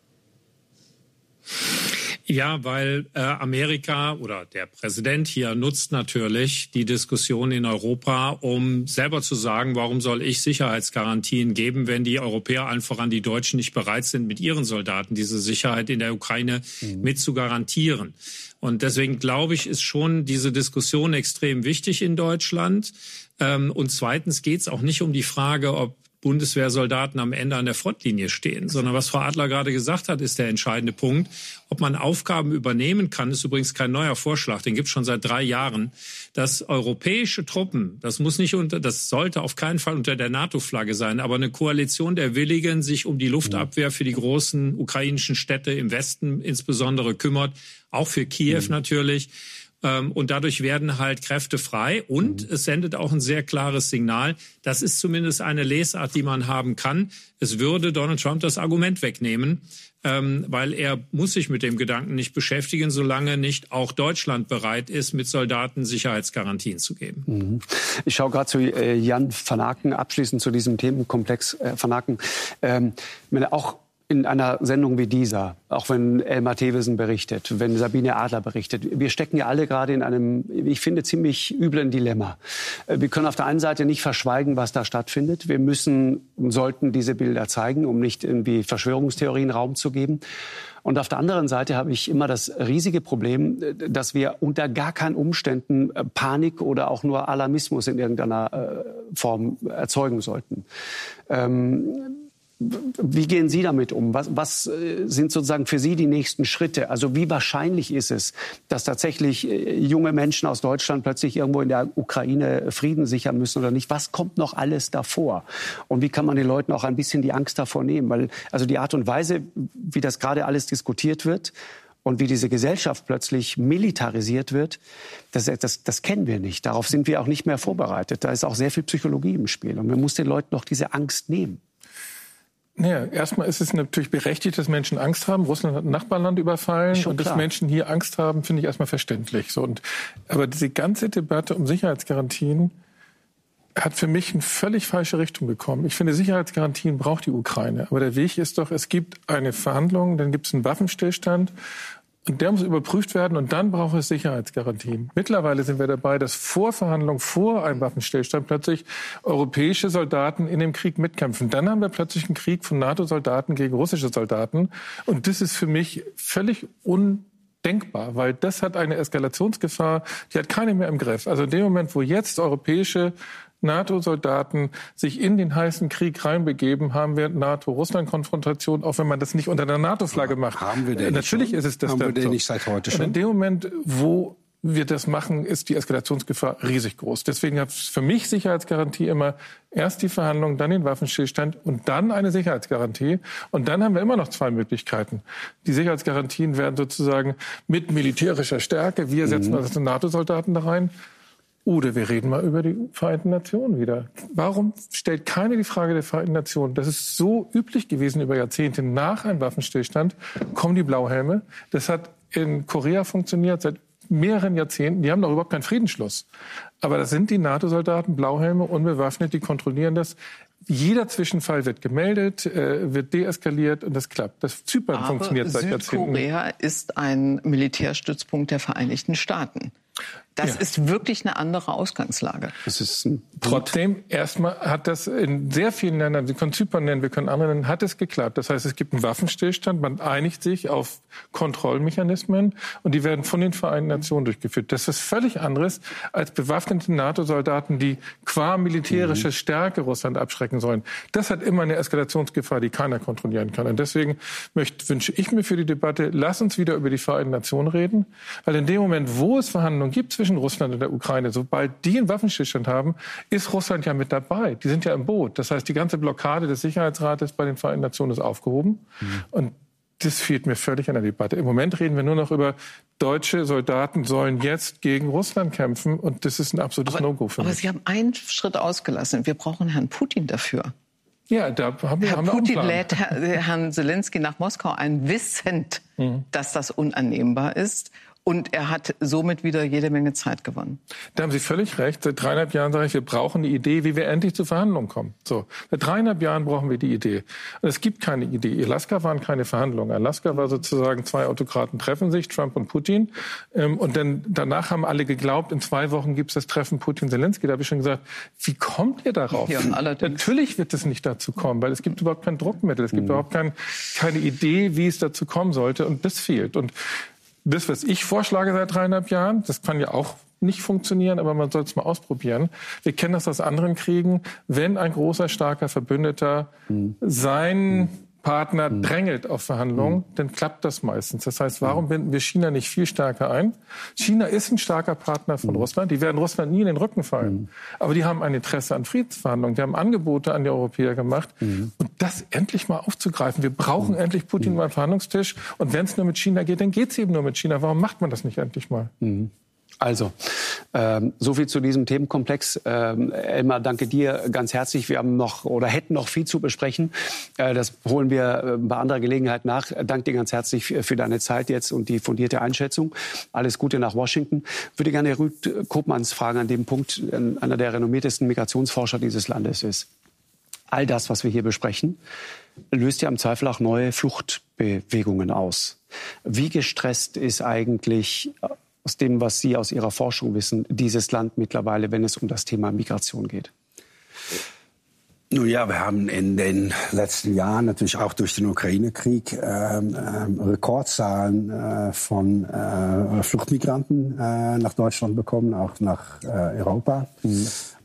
Ja, weil äh, Amerika oder der Präsident hier nutzt natürlich die Diskussion in Europa, um selber zu sagen, warum soll ich Sicherheitsgarantien geben, wenn die Europäer, allen voran die Deutschen, nicht bereit sind, mit ihren Soldaten diese Sicherheit in der Ukraine mhm. mit zu garantieren. Und deswegen glaube ich, ist schon diese Diskussion extrem wichtig in Deutschland. Ähm, und zweitens geht es auch nicht um die Frage, ob Bundeswehrsoldaten am Ende an der Frontlinie stehen, sondern was Frau Adler gerade gesagt hat, ist der entscheidende Punkt. Ob man Aufgaben übernehmen kann, ist übrigens kein neuer Vorschlag, den gibt es schon seit drei Jahren, dass europäische Truppen, das muss nicht unter, das sollte auf keinen Fall unter der NATO-Flagge sein, aber eine Koalition der Willigen sich um die Luftabwehr für die großen ukrainischen Städte im Westen insbesondere kümmert, auch für Kiew mhm. natürlich. Und dadurch werden halt Kräfte frei. Und mhm. es sendet auch ein sehr klares Signal. Das ist zumindest eine Lesart, die man haben kann. Es würde Donald Trump das Argument wegnehmen, ähm, weil er muss sich mit dem Gedanken nicht beschäftigen, solange nicht auch Deutschland bereit ist, mit Soldaten Sicherheitsgarantien zu geben. Mhm. Ich schaue gerade zu äh, Jan van Aken, abschließend zu diesem Themenkomplex äh, van Aken. Ähm, meine, auch in einer Sendung wie dieser, auch wenn Elmar Thewesen berichtet, wenn Sabine Adler berichtet, wir stecken ja alle gerade in einem, ich finde, ziemlich üblen Dilemma. Wir können auf der einen Seite nicht verschweigen, was da stattfindet. Wir müssen und sollten diese Bilder zeigen, um nicht irgendwie Verschwörungstheorien Raum zu geben. Und auf der anderen Seite habe ich immer das riesige Problem, dass wir unter gar keinen Umständen Panik oder auch nur Alarmismus in irgendeiner Form erzeugen sollten. Ähm, Wie gehen Sie damit um? Was, was sind sozusagen für Sie die nächsten Schritte? Also wie wahrscheinlich ist es, dass tatsächlich junge Menschen aus Deutschland plötzlich irgendwo in der Ukraine Frieden sichern müssen oder nicht? Was kommt noch alles davor? Und wie kann man den Leuten auch ein bisschen die Angst davor nehmen? Weil also die Art und Weise, wie das gerade alles diskutiert wird und wie diese Gesellschaft plötzlich militarisiert wird, das, das, das kennen wir nicht. Darauf sind wir auch nicht mehr vorbereitet. Da ist auch sehr viel Psychologie im Spiel. Und man muss den Leuten noch diese Angst nehmen. Ja, erstmal ist es natürlich berechtigt, dass Menschen Angst haben. Russland hat ein Nachbarland überfallen Schon und klar. dass Menschen hier Angst haben, finde ich erstmal verständlich. So, und, aber diese ganze Debatte um Sicherheitsgarantien hat für mich eine völlig falsche Richtung bekommen. Ich finde, Sicherheitsgarantien braucht die Ukraine. Aber der Weg ist doch, es gibt eine Verhandlung, dann gibt es einen Waffenstillstand. Und der muss überprüft werden und dann braucht es Sicherheitsgarantien. Mittlerweile sind wir dabei, dass vor Verhandlungen, vor einem Waffenstillstand plötzlich europäische Soldaten in dem Krieg mitkämpfen. Dann haben wir plötzlich einen Krieg von NATO-Soldaten gegen russische Soldaten. Und das ist für mich völlig undenkbar, weil das hat eine Eskalationsgefahr, die hat keine mehr im Griff. Also in dem Moment, wo jetzt europäische NATO-Soldaten sich in den heißen Krieg reinbegeben, haben wir NATO-Russland-Konfrontation, auch wenn man das nicht unter der NATO-Flagge macht. Haben wir den Natürlich nicht ist es das Haben wir den so. nicht seit heute schon? Und in dem Moment, wo wir das machen, ist die Eskalationsgefahr riesig groß. Deswegen hat für mich Sicherheitsgarantie immer erst die Verhandlungen, dann den Waffenstillstand und dann eine Sicherheitsgarantie. Und dann haben wir immer noch zwei Möglichkeiten. Die Sicherheitsgarantien werden sozusagen mit militärischer Stärke, wir setzen mhm. also NATO-Soldaten da rein. Oder wir reden mal über die Vereinten Nationen wieder. Warum stellt keiner die Frage der Vereinten Nationen? Das ist so üblich gewesen über Jahrzehnte. Nach einem Waffenstillstand kommen die Blauhelme. Das hat in Korea funktioniert seit mehreren Jahrzehnten. Die haben doch überhaupt keinen Friedensschluss. Aber das sind die NATO-Soldaten, Blauhelme, unbewaffnet, die kontrollieren das. Jeder Zwischenfall wird gemeldet, äh, wird deeskaliert und das klappt. Das Zypern Aber funktioniert seit Jahrzehnten. Südkorea ist ein Militärstützpunkt der Vereinigten Staaten. Das ja. ist wirklich eine andere Ausgangslage. Das ist ein Trotzdem, erstmal hat das in sehr vielen Ländern, Sie können Zypern nennen, wir können andere nennen, hat es geklappt. Das heißt, es gibt einen Waffenstillstand, man einigt sich auf Kontrollmechanismen und die werden von den Vereinten Nationen durchgeführt. Das ist völlig anderes als bewaffnete NATO-Soldaten, die qua militärischer Stärke Russland abschrecken sollen. Das hat immer eine Eskalationsgefahr, die keiner kontrollieren kann. Und deswegen möchte, wünsche ich mir für die Debatte, lass uns wieder über die Vereinten Nationen reden, weil in dem Moment, wo es Verhandlungen gibt zwischen Russland und der Ukraine, sobald die einen Waffenstillstand haben, ist Russland ja mit dabei. Die sind ja im Boot. Das heißt, die ganze Blockade des Sicherheitsrates bei den Vereinten Nationen ist aufgehoben. Mhm. Und das fehlt mir völlig an der Debatte. Im Moment reden wir nur noch über, deutsche Soldaten sollen jetzt gegen Russland kämpfen. Und das ist ein absolutes No-Go für mich. Aber Sie haben einen Schritt ausgelassen. Wir brauchen Herrn Putin dafür. Ja, da haben wir, Herr haben wir Putin auch einen lädt Herrn Zelensky nach Moskau ein, wissend, mhm. dass das unannehmbar ist. Und er hat somit wieder jede Menge Zeit gewonnen. Da haben Sie völlig recht. Seit dreieinhalb Jahren sage ich, wir brauchen die Idee, wie wir endlich zu Verhandlungen kommen. So, seit dreieinhalb Jahren brauchen wir die Idee. Und es gibt keine Idee. Alaska waren keine Verhandlungen. Alaska war sozusagen, zwei Autokraten treffen sich, Trump und Putin. Und dann danach haben alle geglaubt, in zwei Wochen gibt es das Treffen Putin-Zelensky. Da habe ich schon gesagt, wie kommt ihr darauf? Ja, natürlich wird es nicht dazu kommen, weil es gibt überhaupt kein Druckmittel. Es gibt mhm. überhaupt kein, keine Idee, wie es dazu kommen sollte. Und das fehlt. Und das, was ich vorschlage seit dreieinhalb Jahren, das kann ja auch nicht funktionieren, aber man soll es mal ausprobieren. Wir kennen das aus anderen Kriegen. Wenn ein großer, starker Verbündeter mhm. seinen mhm. Partner mhm. drängelt auf Verhandlungen, mhm. dann klappt das meistens. Das heißt, warum binden wir China nicht viel stärker ein? China ist ein starker Partner von mhm. Russland. Die werden Russland nie in den Rücken fallen. Mhm. Aber die haben ein Interesse an Friedensverhandlungen. Die haben Angebote an die Europäer gemacht. Mhm. Und das endlich mal aufzugreifen. Wir brauchen mhm. endlich Putin mhm. mal am Verhandlungstisch. Und wenn es nur mit China geht, dann geht es eben nur mit China. Warum macht man das nicht endlich mal? Mhm. Also, ähm, so viel zu diesem Themenkomplex. Ähm, Elmar, danke dir ganz herzlich. Wir haben noch oder hätten noch viel zu besprechen. Äh, das holen wir äh, bei anderer Gelegenheit nach. Danke dir ganz herzlich für, für deine Zeit jetzt und die fundierte Einschätzung. Alles Gute nach Washington. Ich würde gerne Ruud Koopmans fragen an dem Punkt, äh, einer der renommiertesten Migrationsforscher dieses Landes ist. All das, was wir hier besprechen, löst ja im Zweifel auch neue Fluchtbewegungen aus. Wie gestresst ist eigentlich aus dem, was Sie aus Ihrer Forschung wissen, dieses Land mittlerweile, wenn es um das Thema Migration geht? Nun ja, wir haben in den letzten Jahren natürlich auch durch den Ukraine-Krieg äh, äh, Rekordzahlen äh, von äh, Fluchtmigranten äh, nach Deutschland bekommen, auch nach äh, Europa. Mhm.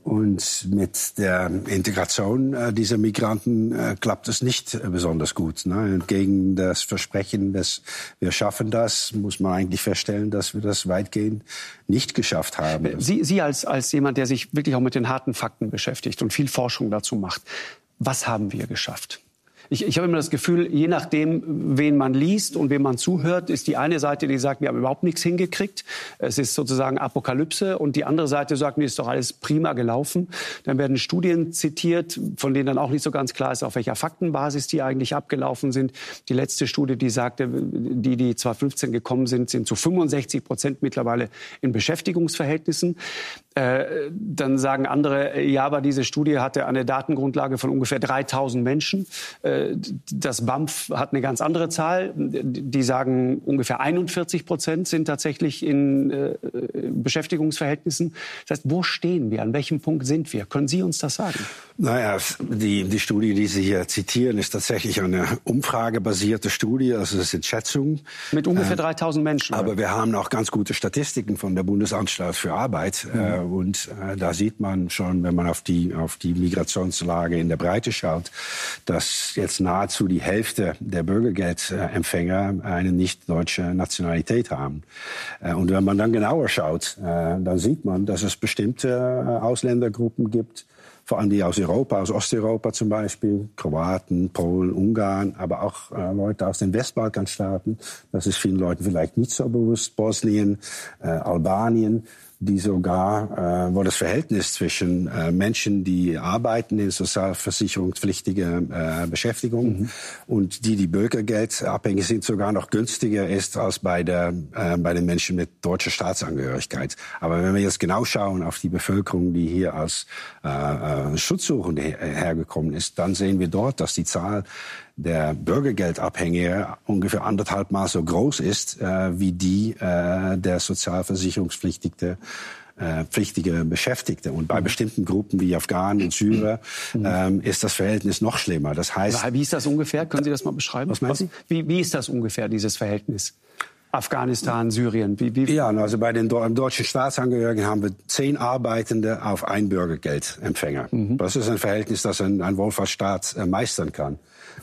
Und mit der Integration äh, dieser Migranten äh, klappt es nicht äh, besonders gut. Ne? Entgegen das Versprechen, dass wir schaffen das, muss man eigentlich feststellen, dass wir das weitgehend nicht geschafft haben. Sie, Sie als, als jemand, der sich wirklich auch mit den harten Fakten beschäftigt und viel Forschung dazu macht, was haben wir geschafft? Ich, ich habe immer das Gefühl, je nachdem, wen man liest und wem man zuhört, ist die eine Seite, die sagt, wir haben überhaupt nichts hingekriegt. Es ist sozusagen Apokalypse. Und die andere Seite sagt, mir ist doch alles prima gelaufen. Dann werden Studien zitiert, von denen dann auch nicht so ganz klar ist, auf welcher Faktenbasis die eigentlich abgelaufen sind. Die letzte Studie, die sagte, die, die zweitausendfünfzehn gekommen sind, sind zu fünfundsechzig Prozent mittlerweile in Beschäftigungsverhältnissen. Äh, dann sagen andere, ja, aber diese Studie hatte eine Datengrundlage von ungefähr dreitausend Menschen. Äh, das B A M F hat eine ganz andere Zahl. Die sagen, ungefähr einundvierzig Prozent sind tatsächlich in äh, Beschäftigungsverhältnissen. Das heißt, wo stehen wir? An welchem Punkt sind wir? Können Sie uns das sagen? Naja, die, die Studie, die Sie hier zitieren, ist tatsächlich eine umfragebasierte Studie. Also das sind Schätzungen. Mit ungefähr dreitausend Menschen. Aber wir haben auch ganz gute Statistiken von der Bundesanstalt für Arbeit. Mhm. Und äh, da sieht man schon, wenn man auf die, auf die Migrationslage in der Breite schaut, dass jetzt nahezu die Hälfte der Bürgergeldempfänger eine nicht deutsche Nationalität haben. Äh, und wenn man dann genauer schaut, äh, dann sieht man, dass es bestimmte äh, Ausländergruppen gibt, vor allem die aus Europa, aus Osteuropa zum Beispiel, Kroaten, Polen, Ungarn, aber auch äh, Leute aus den Westbalkanstaaten. Das ist vielen Leuten vielleicht nicht so bewusst. Bosnien, äh, Albanien, die sogar, äh, wo das Verhältnis zwischen äh, Menschen, die arbeiten in sozialversicherungspflichtige äh, Beschäftigung mhm. und die, die Bürgergeld abhängig sind, sogar noch günstiger ist als bei der äh, bei den Menschen mit deutscher Staatsangehörigkeit. Aber wenn wir jetzt genau schauen auf die Bevölkerung, die hier als äh, äh, Schutzsuchende her hergekommen ist, dann sehen wir dort, dass die Zahl der Bürgergeldabhängigen ungefähr anderthalb Mal so groß ist äh, wie die äh, der sozialversicherungspflichtige äh, pflichtige Beschäftigte. Und bei mhm. bestimmten Gruppen wie Afghanen und Syrer mhm. ähm, ist das Verhältnis noch schlimmer. Das heißt, wie ist das ungefähr? Können Sie das mal beschreiben? Was meinen Sie? Wie, wie ist das ungefähr, dieses Verhältnis? Afghanistan, Syrien? Wie, wie? Ja, also bei den deutschen Staatsangehörigen haben wir zehn Arbeitende auf ein Bürgergeldempfänger. Mhm. Das ist ein Verhältnis, das ein, ein Wohlfahrtsstaat äh, meistern kann.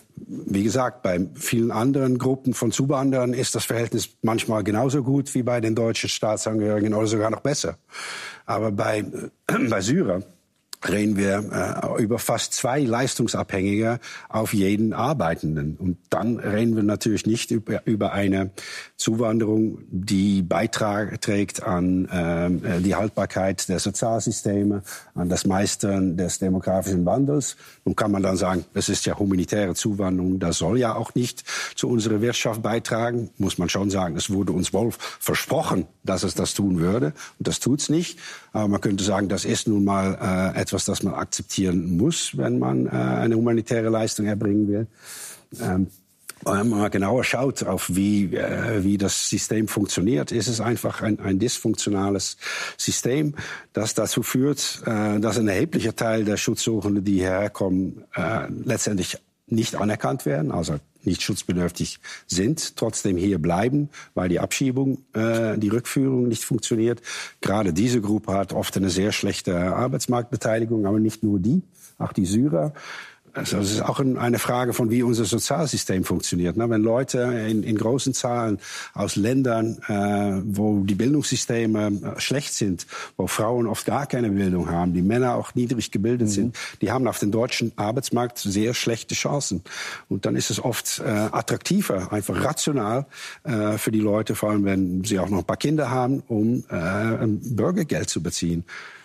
Wie gesagt, bei vielen anderen Gruppen von Zuwanderern ist das Verhältnis manchmal genauso gut wie bei den deutschen Staatsangehörigen oder sogar noch besser. Aber bei, äh, bei Syrern reden wir äh, über fast zwei Leistungsabhängige auf jeden Arbeitenden. Und dann reden wir natürlich nicht über, über eine Zuwanderung, die beiträgt an äh, die Haltbarkeit der Sozialsysteme, an das Meistern des demografischen Wandels. Nun kann man dann sagen, es ist ja humanitäre Zuwanderung, das soll ja auch nicht zu unserer Wirtschaft beitragen. Muss man schon sagen, es wurde uns wohl versprochen, dass es das tun würde. Und das tut's nicht. Aber man könnte sagen, das ist nun mal äh, etwas, das man akzeptieren muss, wenn man äh, eine humanitäre Leistung erbringen will. Ähm, wenn man mal genauer schaut, auf wie, äh, wie das System funktioniert, ist es einfach ein, ein dysfunktionales System, das dazu führt, äh, dass ein erheblicher Teil der Schutzsuchenden, die hierher kommen, äh, letztendlich nicht anerkannt werden, also nicht schutzbedürftig sind, trotzdem hier bleiben, weil die Abschiebung, äh, die Rückführung nicht funktioniert. Gerade diese Gruppe hat oft eine sehr schlechte Arbeitsmarktbeteiligung, aber nicht nur die, auch die Syrer. Also es ist auch eine Frage von, wie unser Sozialsystem funktioniert. Wenn Leute in, in großen Zahlen aus Ländern, äh, wo die Bildungssysteme schlecht sind, wo Frauen oft gar keine Bildung haben, die Männer auch niedrig gebildet mhm. sind, die haben auf dem deutschen Arbeitsmarkt sehr schlechte Chancen. Und dann ist es oft äh, attraktiver, einfach rational äh, für die Leute, vor allem wenn sie auch noch ein paar Kinder haben, um äh, ein Bürgergeld zu beziehen.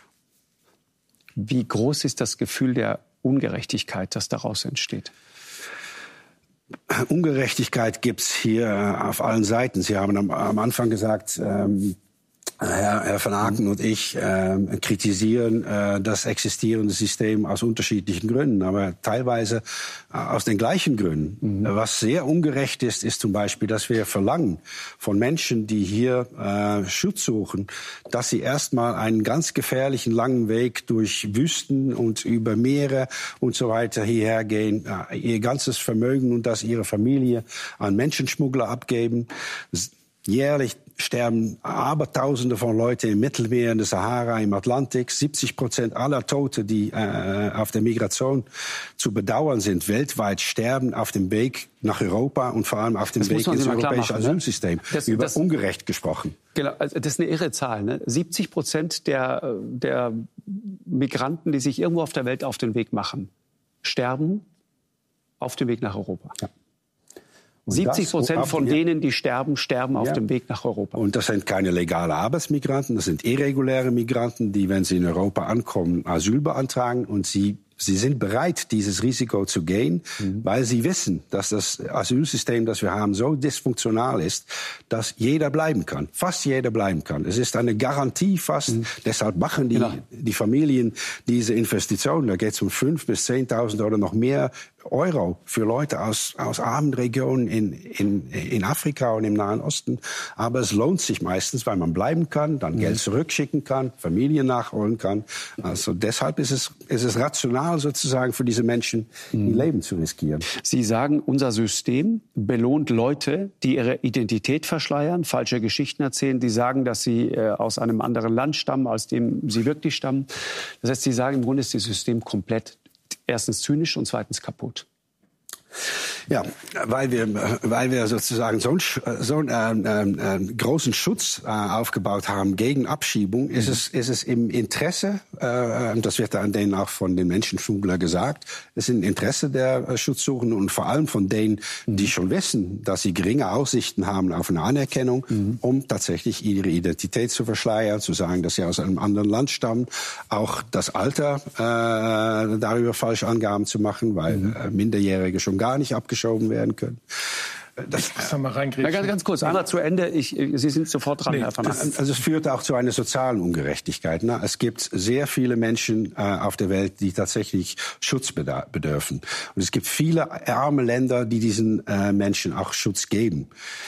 Wie groß ist das Gefühl der Ungerechtigkeit, das daraus entsteht? Ungerechtigkeit gibt's hier auf allen Seiten. Sie haben am, am Anfang gesagt, ähm, Herr, Herr van Aken und ich äh, kritisieren äh, das existierende System aus unterschiedlichen Gründen, aber teilweise äh, aus den gleichen Gründen. Mhm. Was sehr ungerecht ist, ist zum Beispiel, dass wir verlangen von Menschen, die hier äh, Schutz suchen, dass sie erstmal einen ganz gefährlichen langen Weg durch Wüsten und über Meere und so weiter hierher gehen, äh, ihr ganzes Vermögen und das ihre Familie an Menschenschmuggler abgeben. Jährlich sterben Abertausende von Leuten im Mittelmeer, in der Sahara, im Atlantik. siebzig Prozent aller Tote, die äh, auf der Migration zu bedauern sind, weltweit sterben auf dem Weg nach Europa und vor allem auf dem das Weg ins europäische machen, Asylsystem. Ne? Das, Über das, ungerecht gesprochen. Genau, also das ist eine irre Zahl. Ne? siebzig Prozent der, der Migranten, die sich irgendwo auf der Welt auf den Weg machen, sterben auf dem Weg nach Europa. Ja. siebzig Prozent von denen, die sterben, sterben auf ja. dem Weg nach Europa. Und das sind keine legalen Arbeitsmigranten, das sind irreguläre Migranten, die, wenn sie in Europa ankommen, Asyl beantragen und sie Sie sind bereit, dieses Risiko zu gehen, mhm. weil sie wissen, dass das Asylsystem, das wir haben, so dysfunktional ist, dass jeder bleiben kann. Fast jeder bleiben kann. Es ist eine Garantie fast. Mhm. Deshalb machen die, genau. die Familien diese Investitionen. Da geht es um fünf bis zehntausend oder noch mehr Euro für Leute aus, aus armen Regionen in, in, in Afrika und im Nahen Osten. Aber es lohnt sich meistens, weil man bleiben kann, dann mhm. Geld zurückschicken kann, Familien nachholen kann. Also deshalb ist es, ist es rational, sozusagen für diese Menschen mhm. ihr Leben zu riskieren. Sie sagen, unser System belohnt Leute, die ihre Identität verschleiern, falsche Geschichten erzählen, die sagen, dass sie äh, aus einem anderen Land stammen, aus dem sie wirklich stammen. Das heißt, Sie sagen, im Grunde ist das System komplett erstens zynisch und zweitens kaputt. Ja, weil wir, weil wir sozusagen so einen, so einen äh, äh, großen Schutz äh, aufgebaut haben gegen Abschiebung, mhm. ist es, ist es im Interesse, äh, das wird an denen auch von den Menschenschmugglern gesagt, es ist im Interesse der äh, Schutzsuchenden und vor allem von denen, mhm. die schon wissen, dass sie geringe Aussichten haben auf eine Anerkennung, mhm. um tatsächlich ihre Identität zu verschleiern, zu sagen, dass sie aus einem anderen Land stammen, auch das Alter äh, darüber falsche Angaben zu machen, weil mhm. äh, Minderjährige schon gar nicht abgeschoben werden können. Das, ich mal reingrätschen. Ja, ganz, ganz kurz, einmal zu Ende. Ich, Sie sind sofort dran, nee, Herr van Aken. Also es führt auch zu einer sozialen Ungerechtigkeit. Ne? Es gibt sehr viele Menschen äh, auf der Welt, die tatsächlich Schutz bedürfen. Und es gibt viele arme Länder, die diesen äh, Menschen auch Schutz geben.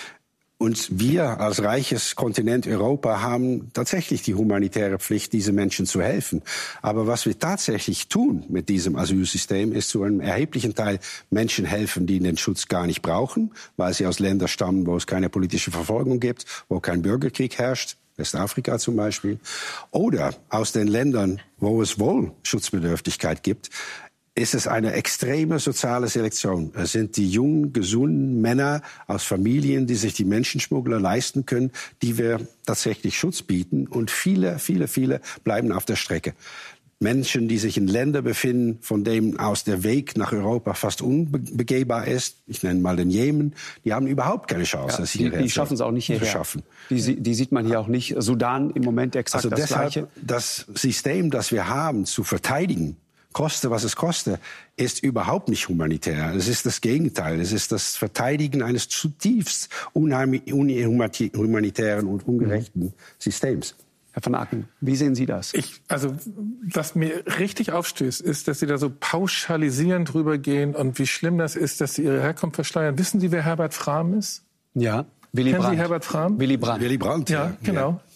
Und wir als reiches Kontinent Europa haben tatsächlich die humanitäre Pflicht, diese Menschen zu helfen. Aber was wir tatsächlich tun mit diesem Asylsystem, ist zu einem erheblichen Teil Menschen helfen, die den Schutz gar nicht brauchen, weil sie aus Ländern stammen, wo es keine politische Verfolgung gibt, wo kein Bürgerkrieg herrscht. Westafrika zum Beispiel. Oder aus den Ländern, wo es wohl Schutzbedürftigkeit gibt, ist es eine extreme soziale Selektion. Es sind die jungen, gesunden Männer aus Familien, die sich die Menschenschmuggler leisten können, die wir tatsächlich Schutz bieten. Und viele, viele, viele bleiben auf der Strecke. Menschen, die sich in Ländern befinden, von denen aus der Weg nach Europa fast unbegehbar ist. Ich nenne mal den Jemen. Die haben überhaupt keine Chance. Ja, das die die schaffen es auch nicht hierher. Schaffen. Die, die sieht man hier auch nicht. Sudan im Moment exakt also das deshalb, Gleiche. Das System, das wir haben, zu verteidigen, koste, was es koste, ist überhaupt nicht humanitär. Es ist das Gegenteil. Es ist das Verteidigen eines zutiefst unhumanitären und ungerechten Systems. Herr van Aken, wie sehen Sie das? Ich, also, was mir richtig aufstößt, ist, dass Sie da so pauschalisierend rübergehen und wie schlimm das ist, dass Sie Ihre Herkunft verschleiern. Wissen Sie, wer Herbert Frahm ist? Ja. Willy Kennen Brandt. Sie Herbert Frahm? Willy Brandt. Willy Brandt, ja. Ja, genau.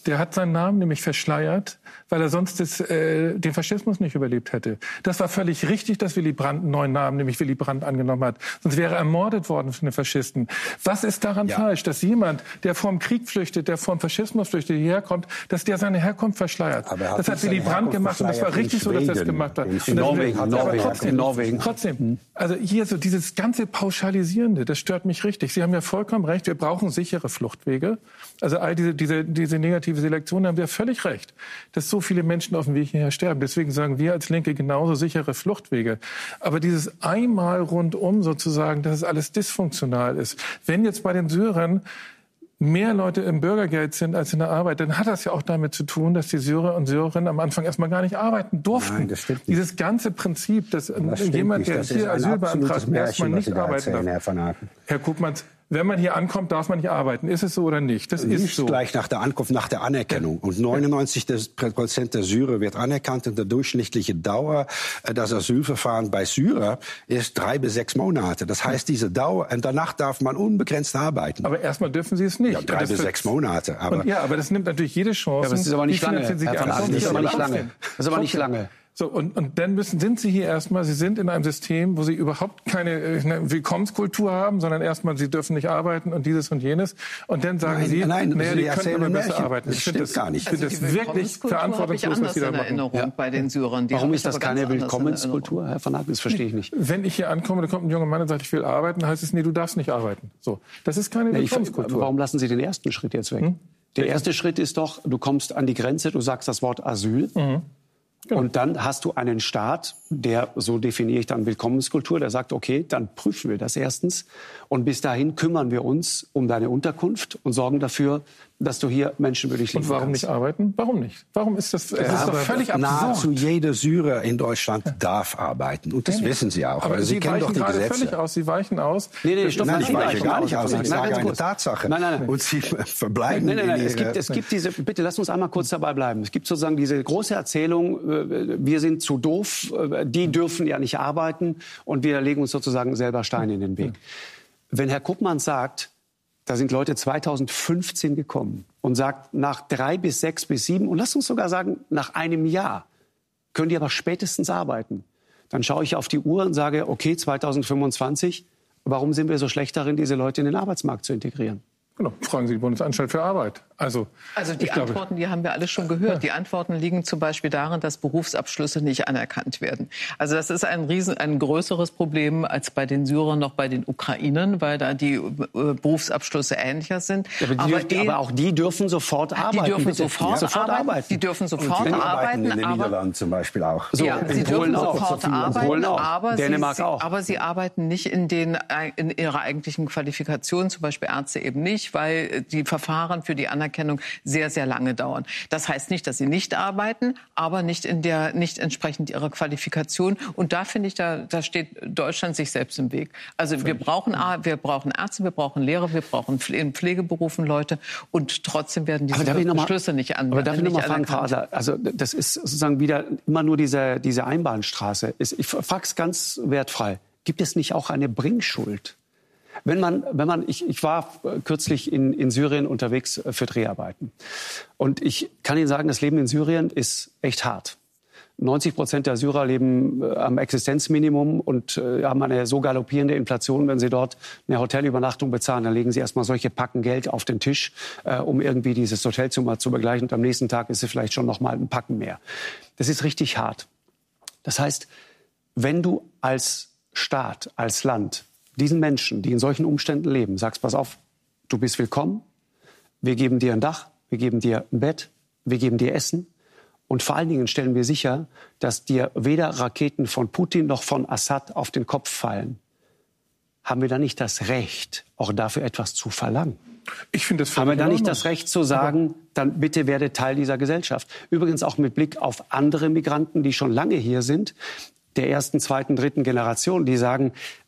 der hat seinen Namen nämlich verschleiert, weil er sonst das, äh, den Faschismus nicht überlebt hätte. Das war völlig richtig, dass Willy Brandt einen neuen Namen, nämlich Willy Brandt, angenommen hat. Sonst wäre er ermordet worden von den Faschisten. Was ist daran ja. falsch, dass jemand, der vor dem Krieg flüchtet, der vor dem Faschismus flüchtet, hierher kommt, dass der seine Herkunft verschleiert? Hat das hat Willy Brandt gemacht und das war richtig so, dass er das gemacht hat. In Norwegen. In Norwegen. Trotzdem, in Norwegen. Trotzdem, also hier so dieses ganze Pauschalisierende, das stört mich richtig. Sie haben ja vollkommen recht, wir brauchen sichere Fluchtwege. Also all diese, diese, diese negative Selektion, da haben wir völlig recht, dass so viele Menschen auf dem Weg hierher sterben. Deswegen sagen wir als Linke genauso sichere Fluchtwege. Aber dieses einmal rundum sozusagen, dass es alles dysfunktional ist. Wenn jetzt bei den Syrern mehr Leute im Bürgergeld sind als in der Arbeit, dann hat das ja auch damit zu tun, dass die Syrer und Syrerinnen am Anfang erstmal gar nicht arbeiten durften. Nein, das stimmt nicht. Dieses ganze Prinzip, dass das jemand, der hier Asyl beantragt, erstmal nicht arbeiten darf. Herr, Herr Kuckmanns, wenn man hier ankommt, darf man nicht arbeiten. Ist es so oder nicht? Das nicht ist so. Gleich nach der Ankunft, nach der Anerkennung. Und neunundneunzig Prozent der Syrer wird anerkannt. Und der durchschnittliche Dauer des Asylverfahrens bei Syrer ist drei bis sechs Monate. Das heißt, diese Dauer, und danach darf man unbegrenzt arbeiten. Aber erstmal dürfen Sie es nicht. Ja, drei bis sechs Monate. Aber und, ja, aber das nimmt natürlich jede Chance. Ja, aber es ist aber nicht lange. Das ist aber nicht lange. Das ist aber nicht lange. So, und, und dann müssen, sind Sie hier erstmal, Sie sind in einem System, wo Sie überhaupt keine äh, Willkommenskultur haben, sondern erstmal, Sie dürfen nicht arbeiten und dieses und jenes. Und dann sagen nein, Sie, nein, naja, die könnten aber besser arbeiten. Das ich finde das, gar nicht. Ich finde also das wirklich verantwortungslos, was Sie da machen. Ja. Bei den Syrern. Die Warum ist das keine Willkommenskultur, Herr van Hagen? Das verstehe ich nicht. Wenn ich hier ankomme, da kommt ein junger Mann und sagt, ich will arbeiten, heißt es, nee, du darfst nicht arbeiten. So, das ist keine nee, Willkommenskultur. Ich, warum lassen Sie den ersten Schritt jetzt weg? Hm? Der erste Schritt ist doch, du kommst an die Grenze, du sagst das Wort Asyl. Mhm. Genau. Und dann hast du einen Staat, der, so definiere ich dann Willkommenskultur, der sagt, okay, dann prüfen wir das erstens. Und bis dahin kümmern wir uns um deine Unterkunft und sorgen dafür, dass du hier menschenwürdig leben kannst. Und warum kannst. nicht arbeiten? Warum nicht? Warum ist das, ja, das ist doch völlig absurd. Nahezu jeder Syrer in Deutschland darf arbeiten. Und das ja, wissen Sie auch. Aber Sie, Sie kennen doch die Gesetze. Völlig aus. Sie weichen aus. Nee, nee, stopp, nein, ich weiche weichen gar nicht aus. Ich sage eine kurz. Tatsache. Nein, nein, nein. Und Sie verbleiben. Nein, nein, nein. Es gibt, es gibt diese, bitte lass uns einmal kurz dabei bleiben. Es gibt sozusagen diese große Erzählung, wir sind zu doof, die dürfen ja nicht arbeiten und wir legen uns sozusagen selber Steine in den Weg. Wenn Herr Kuckmanns sagt, da sind Leute zweitausendfünfzehn gekommen und sagt, nach drei bis sechs bis sieben und lasst uns sogar sagen, nach einem Jahr können die aber spätestens arbeiten. Dann schaue ich auf die Uhr und sage, okay, zweitausendfünfundzwanzig, warum sind wir so schlecht darin, diese Leute in den Arbeitsmarkt zu integrieren? Genau, fragen Sie die Bundesanstalt für Arbeit. Also, also die Antworten, die haben wir alle schon gehört. Ja. Die Antworten liegen zum Beispiel darin, dass Berufsabschlüsse nicht anerkannt werden. Also das ist ein riesen, ein größeres Problem als bei den Syrern noch bei den Ukrainern, weil da die äh, Berufsabschlüsse ähnlicher sind. Ja, aber, die aber, dürfen, die, aber auch die dürfen sofort arbeiten. Die dürfen sofort, ja. sofort arbeiten. arbeiten. Die dürfen sofort die arbeiten. In den Niederlanden zum Beispiel auch. So, ja, sie dürfen sofort arbeiten, aber Dänemark sie, auch. aber sie arbeiten nicht in, den, in ihrer eigentlichen Qualifikation, zum Beispiel Ärzte eben nicht, weil die Verfahren für die Anerkennung sehr, sehr lange dauern. Das heißt nicht, dass sie nicht arbeiten, aber nicht in der, nicht entsprechend ihrer Qualifikation. Und da finde ich, da, da steht Deutschland sich selbst im Weg. Also wir brauchen, wir brauchen Ärzte, wir brauchen Lehrer, wir brauchen in Pflegeberufen Leute und trotzdem werden diese Beschlüsse nicht anerkannt. Aber darf ich noch mal fragen, Frau Adler, also das ist sozusagen wieder immer nur diese, diese Einbahnstraße. Ich frage es ganz wertfrei. Gibt es nicht auch eine Bringschuld? Wenn man, wenn man, ich, ich war kürzlich in, in Syrien unterwegs für Dreharbeiten. Und ich kann Ihnen sagen, das Leben in Syrien ist echt hart. neunzig Prozent der Syrer leben äh, am Existenzminimum und äh, haben eine so galoppierende Inflation, wenn sie dort eine Hotelübernachtung bezahlen, dann legen sie erstmal solche Packen Geld auf den Tisch, äh, um irgendwie dieses Hotelzimmer zu begleichen. Und am nächsten Tag ist es vielleicht schon noch mal ein Packen mehr. Das ist richtig hart. Das heißt, wenn du als Staat, als Land diesen Menschen, die in solchen Umständen leben, sagst, pass auf, du bist willkommen, wir geben dir ein Dach, wir geben dir ein Bett, wir geben dir Essen und vor allen Dingen stellen wir sicher, dass dir weder Raketen von Putin noch von Assad auf den Kopf fallen. Haben wir da nicht das Recht, auch dafür etwas zu verlangen? Ich finde das Haben wir da nicht das Recht zu sagen, dann bitte werde Teil dieser Gesellschaft? Übrigens auch mit Blick auf andere Migranten, die schon lange hier sind, der ersten, zweiten, dritten Generation, die sagen,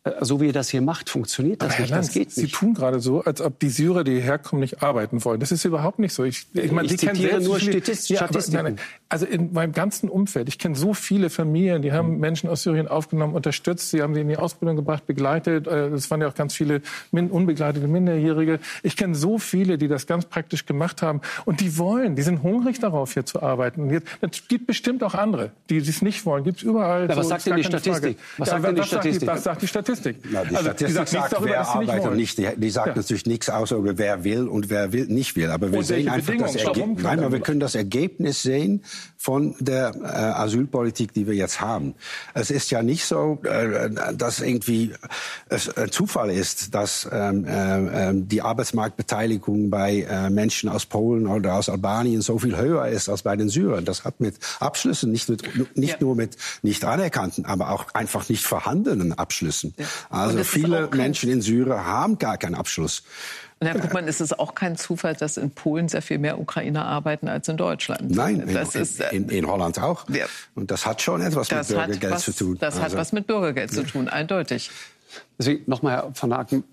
so wie ihr das hier macht, funktioniert das Aber nicht. Herr Lanz, das geht Sie nicht. tun gerade so, als ob die Syrer, die hierher kommen, nicht arbeiten wollen. Das ist überhaupt nicht so. Ich, ich, meine, ich Sie kennen zitiere selbst nur viele, Statist- ja, aber, Statistiken. nein, nein. Also in meinem ganzen Umfeld, ich kenne so viele Familien, die haben Menschen aus Syrien aufgenommen, unterstützt, sie haben sie in die Ausbildung gebracht, begleitet. Es waren ja auch ganz viele unbegleitete Minderjährige. Ich kenne so viele, die das ganz praktisch gemacht haben. Und die wollen, die sind hungrig darauf, hier zu arbeiten. Und es gibt bestimmt auch andere, die es nicht wollen. Gibt es überall. Ja, was so, sagt denn die Statistik? Was, ja, sagt, denn die was, Statistik? Sagt die, was sagt die Statistik? Na, die Also, Statistik die sagt, sagt, nichts darüber, wer dass sie nicht arbeitet wollen. und nicht. Die, die sagt Ja. natürlich nichts aus über wer will und wer will, nicht will. Aber wir Und sehen welche einfach das Bedingungen? Warum? Ergebnis. Nein, aber wir können das Ergebnis sehen von der äh, Asylpolitik, die wir jetzt haben. Es ist ja nicht so, äh, dass irgendwie es ein Zufall ist, dass ähm, äh, die Arbeitsmarktbeteiligung bei äh, Menschen aus Polen oder aus Albanien so viel höher ist als bei den Syrern. Das hat mit Abschlüssen, nicht, mit, nicht ja. nur mit nicht anerkannten, aber auch einfach nicht vorhandenen Abschlüssen. Ja. Also viele Menschen in Syrien haben gar keinen Abschluss. Und Herr Buchmann, ist es auch kein Zufall, dass in Polen sehr viel mehr Ukrainer arbeiten als in Deutschland? Nein, das in, ist, in, in Holland auch. Ja. Und das hat schon etwas das mit Bürgergeld was, zu tun. Das also. hat was mit Bürgergeld zu tun, eindeutig. Deswegen nochmal, Herr van Aken,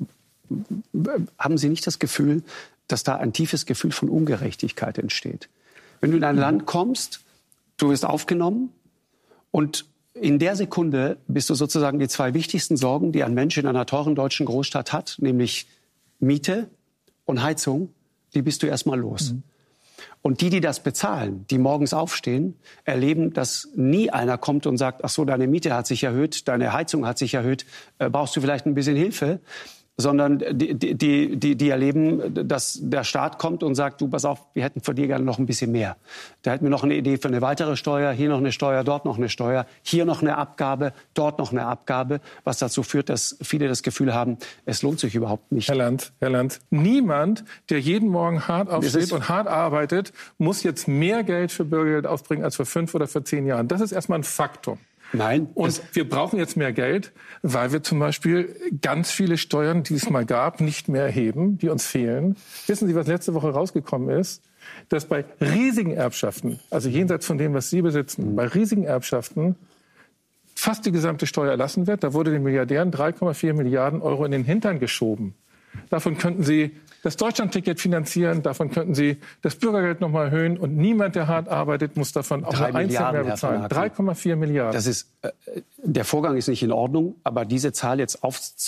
haben Sie nicht das Gefühl, dass da ein tiefes Gefühl von Ungerechtigkeit entsteht? Wenn du in ein mhm. Land kommst, du wirst aufgenommen und in der Sekunde bist du sozusagen die zwei wichtigsten Sorgen, die ein Mensch in einer teuren deutschen Großstadt hat, nämlich Miete und Heizung, die bist du erstmal los. Mhm. Und die, die das bezahlen, die morgens aufstehen, erleben, dass nie einer kommt und sagt, ach so, deine Miete hat sich erhöht, deine Heizung hat sich erhöht, äh, brauchst du vielleicht ein bisschen Hilfe? Sondern die, die, die, die erleben, dass der Staat kommt und sagt, du, pass auf, wir hätten von dir gerne noch ein bisschen mehr. Da hätten wir noch eine Idee für eine weitere Steuer, hier noch eine Steuer, dort noch eine Steuer, hier noch eine Abgabe, dort noch eine Abgabe, was dazu führt, dass viele das Gefühl haben, es lohnt sich überhaupt nicht. Herr Land, Herr Land, niemand, der jeden Morgen hart aufsteht und hart arbeitet, muss jetzt mehr Geld für Bürgergeld aufbringen als vor fünf oder vor zehn Jahren. Das ist erstmal ein Faktum. Nein. Und wir brauchen jetzt mehr Geld, weil wir zum Beispiel ganz viele Steuern, die es mal gab, nicht mehr erheben, die uns fehlen. Wissen Sie, was letzte Woche rausgekommen ist? Dass bei riesigen Erbschaften, also jenseits von dem, was Sie besitzen, mhm. bei riesigen Erbschaften fast die gesamte Steuer erlassen wird. Da wurde den Milliardären drei Komma vier Milliarden Euro in den Hintern geschoben. Davon könnten Sie das Deutschlandticket finanzieren, davon könnten Sie das Bürgergeld noch mal erhöhen und niemand, der hart arbeitet, muss davon auch nur ein Cent mehr bezahlen. drei Komma vier Milliarden. Das ist, äh, der Vorgang ist nicht in Ordnung, aber diese Zahl jetzt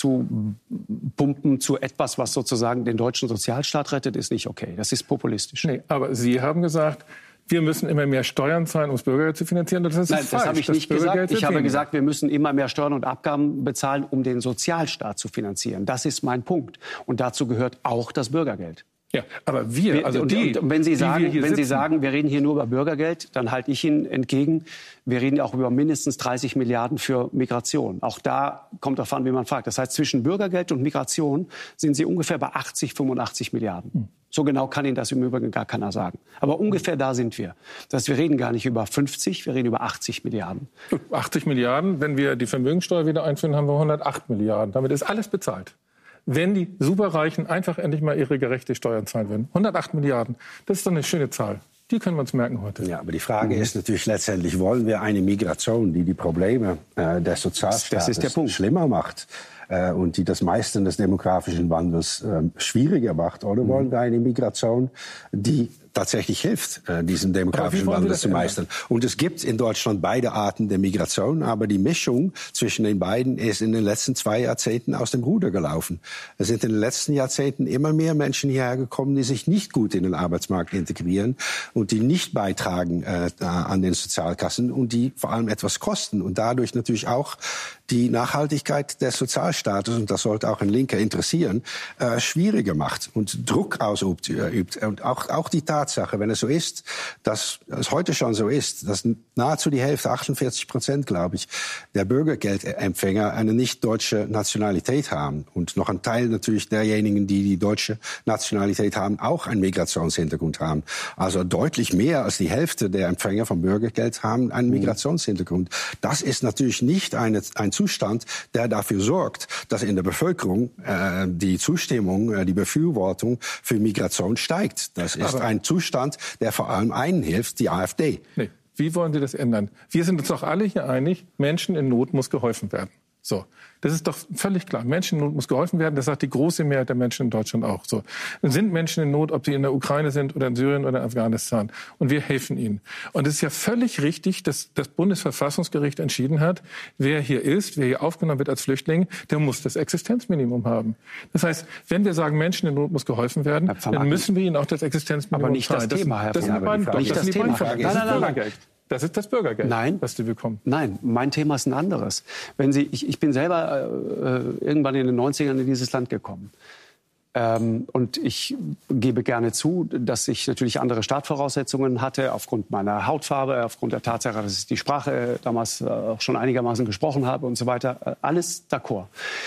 aufzupumpen zu etwas, was sozusagen den deutschen Sozialstaat rettet, ist nicht okay. Das ist populistisch. Nee, aber Sie haben gesagt, wir müssen immer mehr Steuern zahlen, um das Bürgergeld zu finanzieren. Das ist Nein, falsch. das habe ich nicht gesagt. Ich habe gesagt, wir müssen immer mehr Steuern und Abgaben bezahlen, um den Sozialstaat zu finanzieren. Das ist mein Punkt. Und dazu gehört auch das Bürgergeld. Ja, aber wir, also und, die, und wenn Sie sagen, die wir wenn Sie sitzen, sagen, wir reden hier nur über Bürgergeld, dann halte ich Ihnen entgegen, wir reden auch über mindestens dreißig Milliarden für Migration. Auch da kommt darauf an, wie man fragt. Das heißt, zwischen Bürgergeld und Migration sind Sie ungefähr bei achtzig, fünfundachtzig Milliarden. Hm. So genau kann Ihnen das im Übrigen gar keiner sagen. Aber ungefähr da sind wir. Das heißt, wir reden gar nicht über fünfzig, wir reden über achtzig Milliarden. achtzig Milliarden, wenn wir die Vermögensteuer wieder einführen, haben wir hundertacht Milliarden. Damit ist alles bezahlt. Wenn die Superreichen einfach endlich mal ihre gerechte Steuern zahlen würden. hundertacht Milliarden, das ist doch eine schöne Zahl. Die können wir uns merken heute. Ja, aber die Frage mhm. ist natürlich letztendlich, wollen wir eine Migration, die die Probleme äh, des Sozialstaates schlimmer macht äh, und die das Meistern des demografischen Wandels äh, schwieriger macht? Oder mhm. wollen wir eine Migration, die tatsächlich hilft, diesen demografischen Wandel zu meistern? Und es gibt in Deutschland beide Arten der Migration, aber die Mischung zwischen den beiden ist in den letzten zwei Jahrzehnten aus dem Ruder gelaufen. Es sind in den letzten Jahrzehnten immer mehr Menschen hierher gekommen, die sich nicht gut in den Arbeitsmarkt integrieren und die nicht beitragen äh, an den Sozialkassen und die vor allem etwas kosten und dadurch natürlich auch die Nachhaltigkeit des Sozialstaates, und das sollte auch ein Linker interessieren, äh, schwieriger macht und Druck ausübt. Äh, und auch, auch die Tatsache, wenn es so ist, dass es heute schon so ist, dass nahezu die Hälfte, achtundvierzig Prozent, glaube ich, der Bürgergeldempfänger eine nicht deutsche Nationalität haben und noch ein Teil natürlich derjenigen, die die deutsche Nationalität haben, auch einen Migrationshintergrund haben. Also deutlich mehr als die Hälfte der Empfänger von Bürgergeld haben einen Migrationshintergrund. Das ist natürlich nicht eine, ein Zustand, der dafür sorgt, dass in der Bevölkerung äh, die Zustimmung, äh, die Befürwortung für Migration steigt. Das ist Aber ein Zustand, der vor allem einen hilft, die AfD. Nee. Wie wollen Sie das ändern? Wir sind uns doch alle hier einig, Menschen in Not muss geholfen werden. So, das ist doch völlig klar. Menschen in Not muss geholfen werden. Das sagt die große Mehrheit der Menschen in Deutschland auch. So, dann sind Menschen in Not, ob sie in der Ukraine sind oder in Syrien oder in Afghanistan. Und wir helfen ihnen. Und es ist ja völlig richtig, dass das Bundesverfassungsgericht entschieden hat, wer hier ist, wer hier aufgenommen wird als Flüchtling, der muss das Existenzminimum haben. Das heißt, wenn wir sagen, Menschen in Not muss geholfen werden, dann müssen wir ihnen auch das Existenzminimum aber nicht zahlen. das Thema, Herr das sind die beiden, Nicht das das sind die Thema. beiden Nein, nein, nein, nein. Das ist das Bürgergeld, Nein. was die bekommen. Nein, mein Thema ist ein anderes. Wenn Sie, ich, ich bin selber äh, irgendwann in den neunzigern in dieses Land gekommen. Ähm, und ich gebe gerne zu, dass ich natürlich andere Startvoraussetzungen hatte, aufgrund meiner Hautfarbe, aufgrund der Tatsache, dass ich die Sprache damals äh, auch schon einigermaßen gesprochen habe und so weiter. Äh, alles d'accord.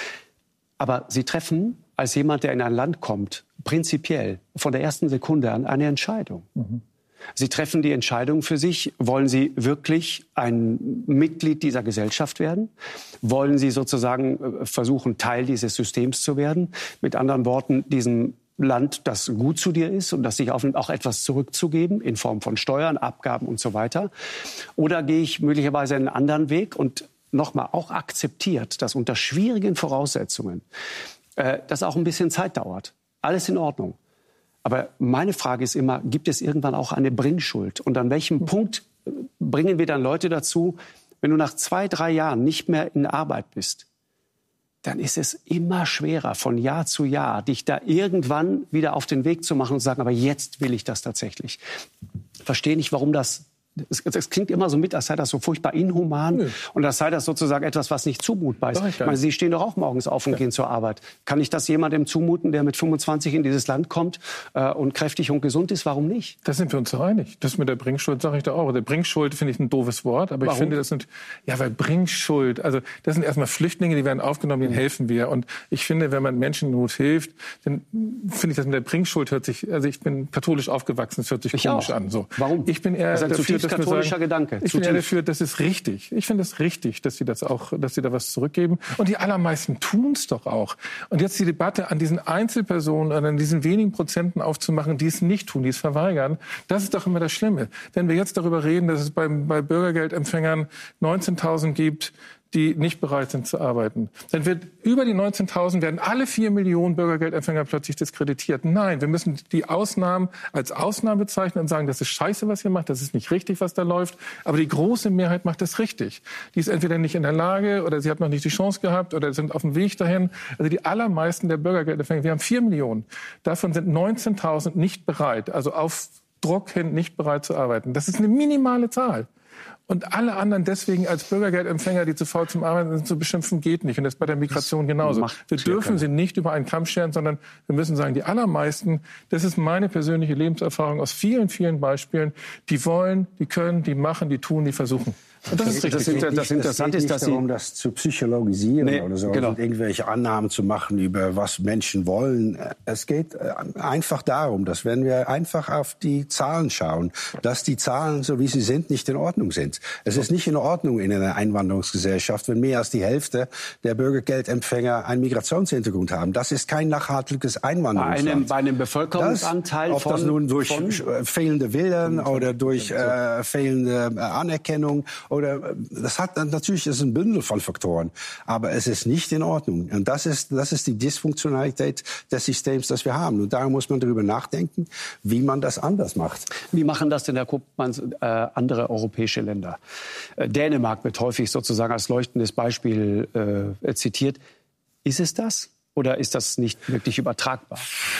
Aber Sie treffen als jemand, der in ein Land kommt, prinzipiell von der ersten Sekunde an eine Entscheidung. Mhm. Sie treffen die Entscheidung für sich, wollen Sie wirklich ein Mitglied dieser Gesellschaft werden? Wollen Sie sozusagen versuchen, Teil dieses Systems zu werden? Mit anderen Worten, diesem Land, das gut zu dir ist und das sich aufnimmt, auch etwas zurückzugeben in Form von Steuern, Abgaben und so weiter? Oder gehe ich möglicherweise einen anderen Weg und nochmal auch akzeptiert, dass unter schwierigen Voraussetzungen äh, das auch ein bisschen Zeit dauert? Alles in Ordnung. Aber meine Frage ist immer, gibt es irgendwann auch eine Bringschuld? Und an welchem Punkt bringen wir dann Leute dazu, wenn du nach zwei, drei Jahren nicht mehr in Arbeit bist, dann ist es immer schwerer, von Jahr zu Jahr, dich da irgendwann wieder auf den Weg zu machen und zu sagen, aber jetzt will ich das tatsächlich. Ich verstehe nicht, warum das... Es, es klingt immer so mit, als sei das so furchtbar inhuman. Nö. Und als sei das sozusagen etwas, was nicht zumutbar ist. Ich meine, Sie stehen doch auch morgens auf und ja. gehen zur Arbeit. Kann ich das jemandem zumuten, der mit fünfundzwanzig in dieses Land kommt äh, und kräftig und gesund ist? Warum nicht? Da sind wir uns doch einig. Das mit der Bringschuld sage ich da auch. Der Bringschuld finde ich ein doofes Wort, aber Warum? ich finde, das sind, ja, weil Bringschuld, also das sind erstmal Flüchtlinge, die werden aufgenommen, denen mhm. helfen wir. Und ich finde, wenn man Menschen in Not hilft, dann finde ich, das mit der Bringschuld hört sich, also ich bin katholisch aufgewachsen, das hört sich ich komisch auch. an. So. Warum? Ich bin eher dafür, katholischer sagen, Gedanke. Ich bin eher dafür, das ist richtig. Ich finde es richtig, dass sie das auch, dass sie da was zurückgeben. Und die allermeisten tun es doch auch. Und jetzt die Debatte an diesen Einzelpersonen, an diesen wenigen Prozenten aufzumachen, die es nicht tun, die es verweigern, das ist doch immer das Schlimme. Wenn wir jetzt darüber reden, dass es bei, bei Bürgergeldempfängern neunzehntausend gibt, die nicht bereit sind zu arbeiten. Dann wird über die neunzehntausend werden alle vier Millionen Bürgergeldempfänger plötzlich diskreditiert. Nein, wir müssen die Ausnahmen als Ausnahme bezeichnen und sagen, das ist scheiße, was ihr macht, das ist nicht richtig, was da läuft. Aber die große Mehrheit macht das richtig. Die ist entweder nicht in der Lage oder sie hat noch nicht die Chance gehabt oder sind auf dem Weg dahin. Also die allermeisten der Bürgergeldempfänger, wir haben vier Millionen. Davon sind neunzehntausend nicht bereit, also auf Druck hin nicht bereit zu arbeiten. Das ist eine minimale Zahl. Und alle anderen deswegen als Bürgergeldempfänger, die zu faul zum Arbeiten sind, zu beschimpfen, geht nicht. Und das ist bei der Migration genauso. Wir dürfen sie nicht über einen Kamm scheren, sondern wir müssen sagen, die allermeisten, das ist meine persönliche Lebenserfahrung aus vielen, vielen Beispielen, die wollen, die können, die machen, die tun, die versuchen. Und das ist richtig. Das, das, das Interessante ist, dass Sie... darum, das zu psychologisieren nee, oder so, genau. und irgendwelche Annahmen zu machen über was Menschen wollen. Es geht einfach darum, dass wenn wir einfach auf die Zahlen schauen, dass die Zahlen, so wie sie sind, nicht in Ordnung sind. Es ist nicht in Ordnung in einer Einwanderungsgesellschaft, wenn mehr als die Hälfte der Bürgergeldempfänger einen Migrationshintergrund haben. Das ist kein nachhaltiges Einwanderungsland. Bei einem, bei einem Bevölkerungsanteil das, von... Ob das nun durch von, fehlende Willen oder durch äh, fehlende Anerkennung oder das hat natürlich ist ein Bündel von Faktoren, aber es ist nicht in Ordnung. Und das ist das ist die Dysfunktionalität des Systems, das wir haben. Und darum muss man darüber nachdenken, wie man das anders macht. Wie machen das denn, Herr Koopmann, äh, andere europäische Länder? Äh, Dänemark wird häufig sozusagen als leuchtendes Beispiel äh, zitiert. Ist es das? Oder ist das nicht wirklich übertragbar?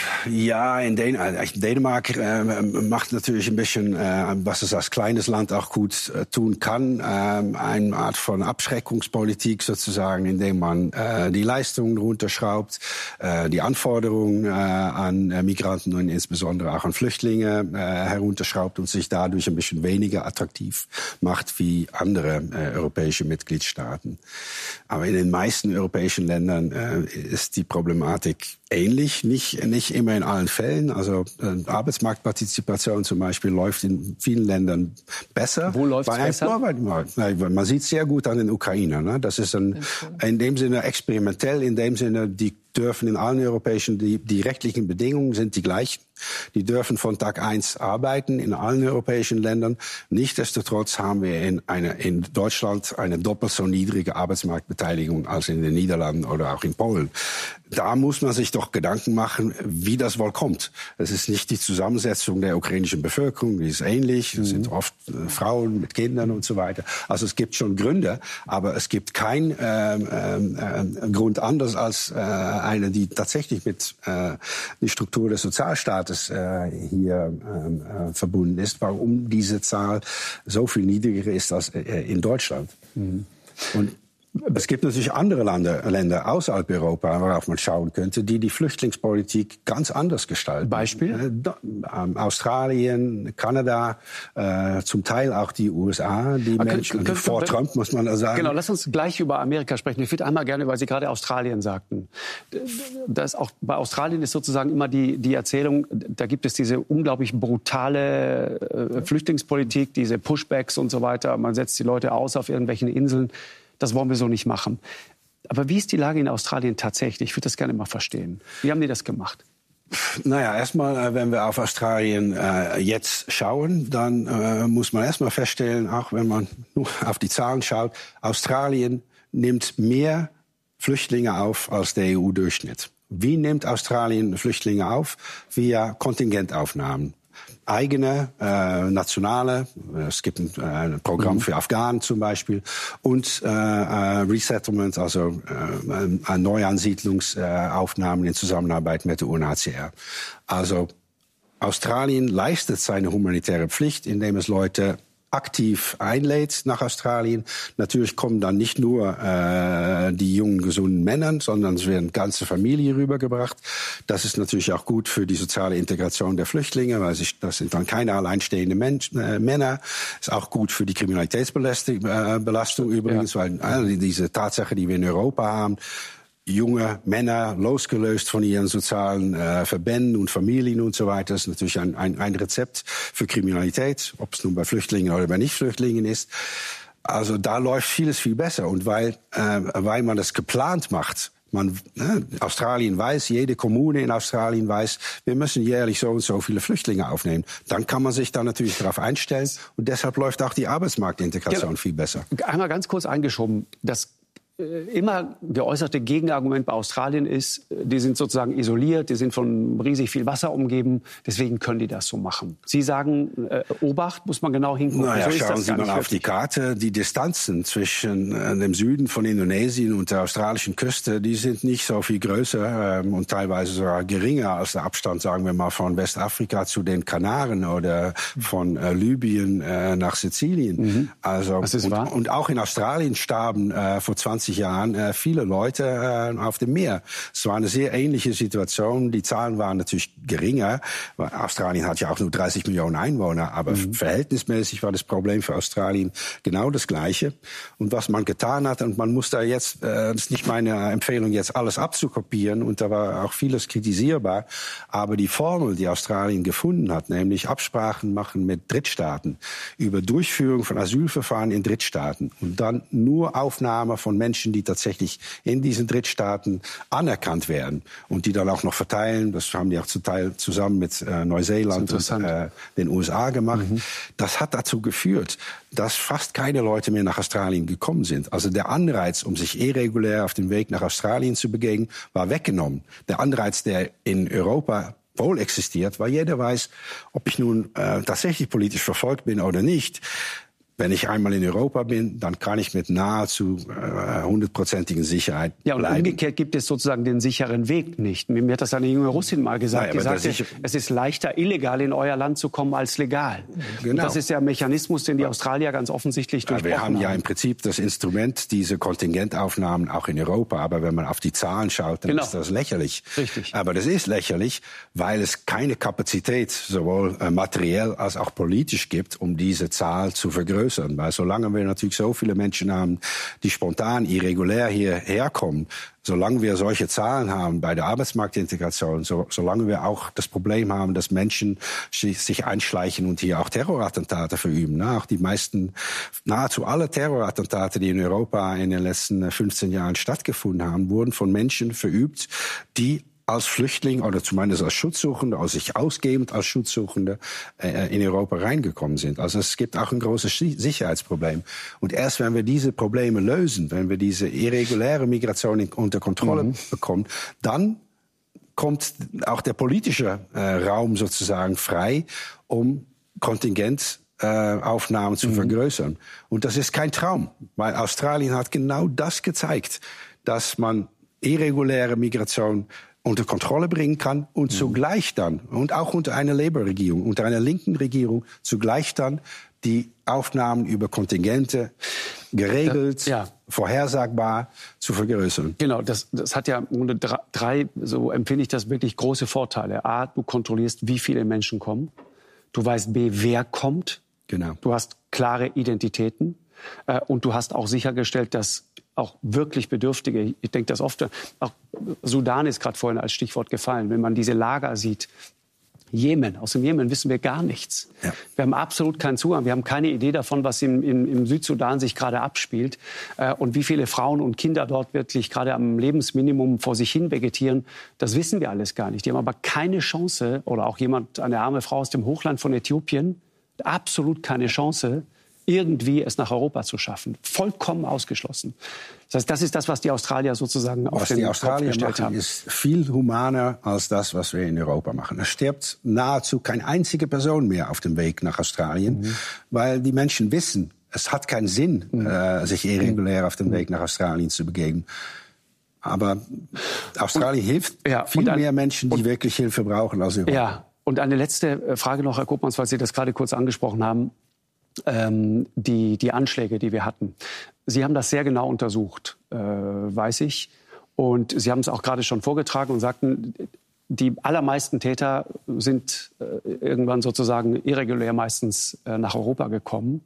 Ja, in Dän Dänemark äh, macht natürlich ein bisschen, äh, was es als kleines Land auch gut äh, tun kann, äh, eine Art von Abschreckungspolitik sozusagen, indem man äh, die Leistungen runterschraubt, äh, die Anforderungen äh, an äh, Migranten und insbesondere auch an Flüchtlinge äh, herunterschraubt und sich dadurch ein bisschen weniger attraktiv macht wie andere äh, europäische Mitgliedstaaten. Aber in den meisten europäischen Ländern äh, ist die Problematik ähnlich, nicht, nicht immer in allen Fällen. Also äh, Arbeitsmarktpartizipation zum Beispiel läuft in vielen Ländern besser. Wo läuft es besser? Man, man sieht sehr gut an den Ukrainern. Ne? Das ist ein, in dem Sinne experimentell, in dem Sinne, die dürfen in allen europäischen, die, die rechtlichen Bedingungen sind die gleichen. Die dürfen von Tag eins arbeiten in allen europäischen Ländern. Nichtsdestotrotz haben wir in, eine, in Deutschland eine doppelt so niedrige Arbeitsmarktbeteiligung als in den Niederlanden oder auch in Polen. Da muss man sich doch Gedanken machen, wie das wohl kommt. Es ist nicht die Zusammensetzung der ukrainischen Bevölkerung, die ist ähnlich. Es sind oft äh, Frauen mit Kindern und so weiter. Also es gibt schon Gründe, aber es gibt keinen ähm, äh, Grund anders als äh, eine, die tatsächlich mit äh, die Struktur des Sozialstaates äh, hier äh, verbunden ist, warum diese Zahl so viel niedriger ist als äh, in Deutschland. Mhm. Und es gibt natürlich andere Länder, Länder außerhalb Europa, worauf man schauen könnte, die die Flüchtlingspolitik ganz anders gestalten. Beispiel? Äh, Australien, Kanada, äh, zum Teil auch die U S A, die Aber Menschen, können, können, vor können, Trump, muss man da sagen. Genau, lass uns gleich über Amerika sprechen. Ich würde einmal gerne, weil Sie gerade Australien sagten. Das auch, bei Australien ist sozusagen immer die, die Erzählung, da gibt es diese unglaublich brutale äh, Flüchtlingspolitik, diese Pushbacks und so weiter. Man setzt die Leute aus auf irgendwelchen Inseln. Das wollen wir so nicht machen. Aber wie ist die Lage in Australien tatsächlich? Ich würde das gerne mal verstehen. Wie haben die das gemacht? Naja, erstmal, wenn wir auf Australien äh, jetzt schauen, dann äh, muss man erstmal feststellen, auch wenn man nur auf die Zahlen schaut, Australien nimmt mehr Flüchtlinge auf als der E U-Durchschnitt. Wie nimmt Australien Flüchtlinge auf? Via Kontingentaufnahmen. Eigene, äh, nationale, es gibt ein, äh, ein Programm für Afghanen zum Beispiel und äh, äh, Resettlement, also äh, Neuansiedlungsaufnahmen äh, in Zusammenarbeit mit der U N H C R. Also Australien leistet seine humanitäre Pflicht, indem es Leute aktiv einlädt nach Australien. Natürlich kommen dann nicht nur äh, die jungen, gesunden Männer, sondern es werden ganze Familien rübergebracht. Das ist natürlich auch gut für die soziale Integration der Flüchtlinge, weil sich, das sind dann keine alleinstehenden Menschen, äh, Männer. Ist auch gut für die Kriminalitätsbelastung äh, Belastung übrigens, ja. Weil äh, diese Tatsache, die wir in Europa haben, junge Männer losgelöst von ihren sozialen äh, Verbänden und Familien und so weiter. Das ist natürlich ein, ein, ein Rezept für Kriminalität, ob es nun bei Flüchtlingen oder bei Nichtflüchtlingen ist. Also da läuft vieles viel besser. Und weil, äh, weil man das geplant macht, man, äh, Australien weiß, jede Kommune in Australien weiß, wir müssen jährlich so und so viele Flüchtlinge aufnehmen. Dann kann man sich da natürlich darauf einstellen. Und deshalb läuft auch die Arbeitsmarktintegration ja, viel besser. Einmal ganz kurz eingeschoben, das immer geäußerte Gegenargument bei Australien ist, die sind sozusagen isoliert, die sind von riesig viel Wasser umgeben, deswegen können die das so machen. Sie sagen, äh, Obacht, muss man genau hingucken. Naja, so schauen Sie mal auf die Karte. Die Distanzen zwischen äh, dem Süden von Indonesien und der australischen Küste, die sind nicht so viel größer ähm, und teilweise sogar geringer als der Abstand, sagen wir mal, von Westafrika zu den Kanaren oder von äh, Libyen äh, nach Sizilien. Mhm. Also, das ist und, wahr. Und auch in Australien starben äh, vor zwanzig Jahren äh, viele Leute äh, auf dem Meer. Es war eine sehr ähnliche Situation. Die Zahlen waren natürlich geringer. Australien hat ja auch nur dreißig Millionen Einwohner, aber mhm. verhältnismäßig war das Problem für Australien genau das Gleiche. Und was man getan hat, und man muss da jetzt, äh, das ist nicht meine Empfehlung, jetzt alles abzukopieren, und da war auch vieles kritisierbar, aber die Formel, die Australien gefunden hat, nämlich Absprachen machen mit Drittstaaten über Durchführung von Asylverfahren in Drittstaaten und dann nur Aufnahme von Menschen, die tatsächlich in diesen Drittstaaten anerkannt werden und die dann auch noch verteilen. Das haben die auch zum Teil zusammen mit äh, Neuseeland und äh, den U S A gemacht. Mhm. Das hat dazu geführt, dass fast keine Leute mehr nach Australien gekommen sind. Also der Anreiz, um sich irregulär auf dem Weg nach Australien zu begeben, war weggenommen. Der Anreiz, der in Europa wohl existiert, weil jeder weiß, ob ich nun äh, tatsächlich politisch verfolgt bin oder nicht. Wenn ich einmal in Europa bin, dann kann ich mit nahezu hundertprozentigen äh, Sicherheit Ja, und bleiben. Umgekehrt gibt es sozusagen den sicheren Weg nicht. Mir hat das eine junge Russin mal gesagt. Nein, die sagte, sicher... es ist leichter, illegal in euer Land zu kommen, als legal. Genau. Und das ist der Mechanismus, den die Australier ganz offensichtlich durchbrochen haben. Wir haben ja im Prinzip das Instrument, diese Kontingentaufnahmen auch in Europa. Aber wenn man auf die Zahlen schaut, dann genau. ist das lächerlich. Richtig. Aber das ist lächerlich, weil es keine Kapazität, sowohl äh, materiell als auch politisch gibt, um diese Zahl zu vergrößern. Weil solange wir natürlich so viele Menschen haben, die spontan, irregulär hierher kommen, solange wir solche Zahlen haben bei der Arbeitsmarktintegration, so, solange wir auch das Problem haben, dass Menschen sich einschleichen und hier auch Terrorattentate verüben. Ne? Auch die meisten, nahezu alle Terrorattentate, die in Europa in den letzten fünfzehn Jahren stattgefunden haben, wurden von Menschen verübt, die als Flüchtling oder zumindest als Schutzsuchende, als sich ausgebend als Schutzsuchende äh, in Europa reingekommen sind. Also es gibt auch ein großes Sicherheitsproblem. Und erst wenn wir diese Probleme lösen, wenn wir diese irreguläre Migration in, unter Kontrolle mhm. bekommen, dann kommt auch der politische äh, Raum sozusagen frei, um Kontingentaufnahmen äh, zu mhm. vergrößern. Und das ist kein Traum, weil Australien hat genau das gezeigt, dass man irreguläre Migration unter Kontrolle bringen kann und mhm. zugleich dann, und auch unter einer Labour-Regierung, unter einer linken Regierung, zugleich dann die Aufnahmen über Kontingente geregelt, ja. vorhersagbar zu vergrößern. Genau, das, das hat ja drei, so empfinde ich das, wirklich große Vorteile. A, du kontrollierst, wie viele Menschen kommen. Du weißt, B, wer kommt. Genau. Du hast klare Identitäten. Äh, und du hast auch sichergestellt, dass auch wirklich Bedürftige, ich denke das oft, auch Sudan ist gerade vorhin als Stichwort gefallen, wenn man diese Lager sieht, Jemen, aus dem Jemen wissen wir gar nichts. Ja. Wir haben absolut keinen Zugang, wir haben keine Idee davon, was im, im, im Südsudan sich gerade abspielt äh, und wie viele Frauen und Kinder dort wirklich gerade am Lebensminimum vor sich hin vegetieren, das wissen wir alles gar nicht. Die haben aber keine Chance, oder auch jemand, eine arme Frau aus dem Hochland von Äthiopien, absolut keine Chance, irgendwie es nach Europa zu schaffen. Vollkommen ausgeschlossen. Das heißt, das ist das, was die Australier sozusagen auf den Kopf gestellt haben. Was die Australier machen, ist viel humaner als das, was wir in Europa machen. Es stirbt nahezu keine einzige Person mehr auf dem Weg nach Australien, mhm. weil die Menschen wissen, es hat keinen Sinn, mhm. äh, sich irregulär auf dem Weg nach Australien zu begeben. Aber Australien und, hilft ja, viel ein, mehr Menschen, die und, wirklich Hilfe brauchen, als Europa. Ja, und eine letzte Frage noch, Herr Koopmans, weil Sie das gerade kurz angesprochen haben. Ähm, die, die Anschläge, die wir hatten. Sie haben das sehr genau untersucht, äh, weiß ich. Und Sie haben es auch gerade schon vorgetragen und sagten, die allermeisten Täter sind äh, irgendwann sozusagen irregulär meistens äh, nach Europa gekommen.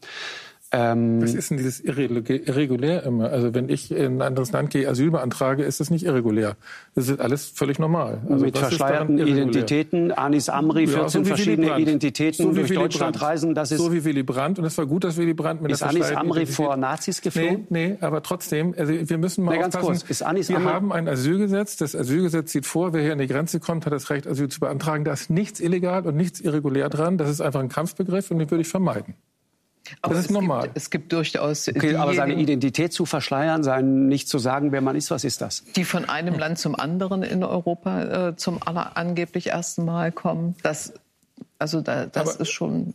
Ähm, Was ist denn dieses irregulär immer? Also wenn ich in ein anderes Land gehe, Asyl beantrage, ist das nicht irregulär. Das ist alles völlig normal. Also mit verschleierten Identitäten, Anis Amri, vierzehn ja, so verschiedene Identitäten so durch Willy Deutschland Brandt. Reisen. Das ist so wie Willy Brandt. Und es war gut, dass Willy Brandt mit der verschleierten Identität... Ist Anis Amri vor Nazis geflohen? Nee, nee, aber trotzdem, also wir müssen mal nee, ganz aufpassen. Kurz. Ist Anis wir Amri haben ein Asylgesetz. Das Asylgesetz sieht vor, wer hier an die Grenze kommt, hat das Recht, Asyl zu beantragen. Da ist nichts illegal und nichts irregulär dran. Das ist einfach ein Kampfbegriff und den würde ich vermeiden. Aber das ist es normal. Gibt, es gibt durchaus... Okay, aber seine Identität zu verschleiern, sein nicht zu sagen, wer man ist, was ist das? Die von einem Land zum anderen in Europa äh, zum aller, angeblich ersten Mal kommen, das, also da, das aber ist schon...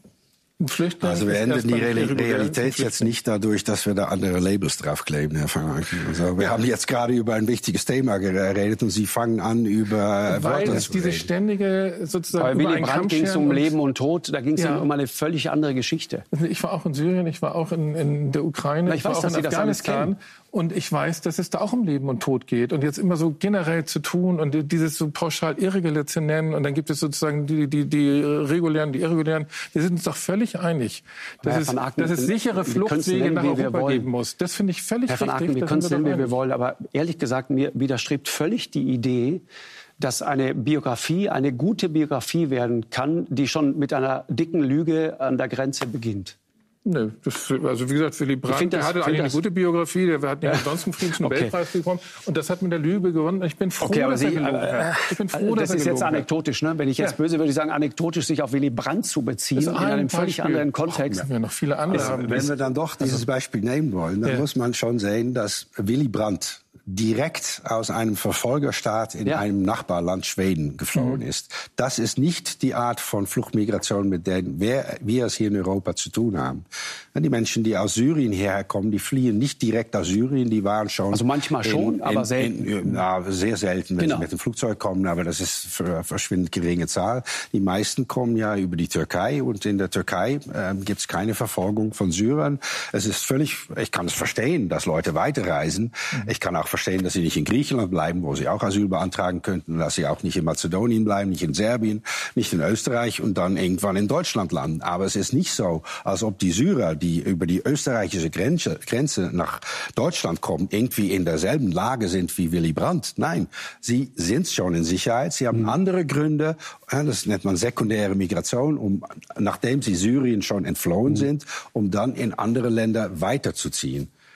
Also wir ändern die Realität jetzt nicht dadurch, dass wir da andere Labels draufkleben, Herr van Anken. Also wir haben jetzt gerade über ein wichtiges Thema geredet und Sie fangen an, über Weil es diese ständige sozusagen... Bei Willy Brandt ging es um Leben und Tod, da ging es ja um eine völlig andere Geschichte. Ich war auch in Syrien, ich war auch in, in der Ukraine, Na, ich, ich weiß, war auch dass in Sie Afghanistan. Das Und ich weiß, dass es da auch um Leben und Tod geht. Und jetzt immer so generell zu tun und dieses so pauschal irregulär zu nennen. Und dann gibt es sozusagen die, die, die regulären, die irregulären. Wir sind uns doch völlig einig, dass, es, Aken, dass es sichere Fluchtwege nach Europa geben muss. Das finde ich völlig Herr richtig. Aken, wir können es nennen, wie wir wollen. Aber ehrlich gesagt, mir widerstrebt völlig die Idee, dass eine Biografie eine gute Biografie werden kann, die schon mit einer dicken Lüge an der Grenze beginnt. Nö, das, also wie gesagt, Willy Brandt, der hatte eigentlich eine gute Biografie, der hat ja ansonsten Friedensnobelpreis okay. bekommen und das hat mit der Lüge gewonnen. Ich bin froh, okay, dass Sie, er gelogen äh, hat. Ich bin froh, das dass ist er jetzt anekdotisch, ne? Wenn ich jetzt ja. böse würde ich sagen, anekdotisch sich auf Willy Brandt zu beziehen in einem völlig Beispiel. anderen Kontext. Oh, wir noch viele andere also, haben. Wenn wir dann doch dieses Beispiel nehmen wollen, dann ja. muss man schon sehen, dass Willy Brandt direkt aus einem Verfolgerstaat in ja. einem Nachbarland Schweden geflohen mhm. ist. Das ist nicht die Art von Fluchtmigration, mit der wir, wir es hier in Europa zu tun haben. Die Menschen, die aus Syrien hierher kommen, die fliehen nicht direkt aus Syrien, die waren schon... Also manchmal schon, in, aber in, selten. In, na, sehr selten, wenn genau. sie mit dem Flugzeug kommen, aber das ist für verschwindend geringe Zahl. Die meisten kommen ja über die Türkei und in der Türkei äh, gibt es keine Verfolgung von Syrern. Es ist völlig... Ich kann es verstehen, dass Leute weiterreisen. Mhm. Ich kann auch verstehen, dass sie nicht in Griechenland bleiben, wo sie auch Asyl beantragen könnten, dass sie auch nicht in Mazedonien bleiben, nicht in Serbien, nicht in Österreich und dann irgendwann in Deutschland landen. Aber es ist nicht so, als ob die Syrer, die über die österreichische Grenze, Grenze nach Deutschland kommen, irgendwie in derselben Lage sind wie Willy Brandt. Nein, sie sind schon in Sicherheit. Sie haben mhm. andere Gründe, das nennt man sekundäre Migration, um, nachdem sie Syrien schon entflohen mhm. sind, um dann in andere Länder weiterzuziehen.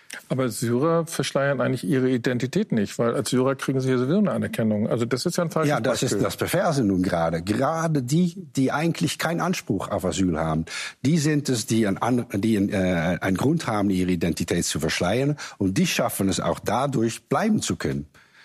Aber Syrer verschleiern eigentlich ihre Identität nicht, weil als Syrer kriegen sie ja sowieso eine Anerkennung. Also das ist ja ein falsches Ja, das Beispiel. ist das Perverse nun gerade. Gerade die, die eigentlich keinen Anspruch auf Asyl haben, die sind es, die, einen, die einen, äh, einen Grund haben, ihre Identität zu verschleiern. Und die schaffen es auch dadurch, bleiben zu können.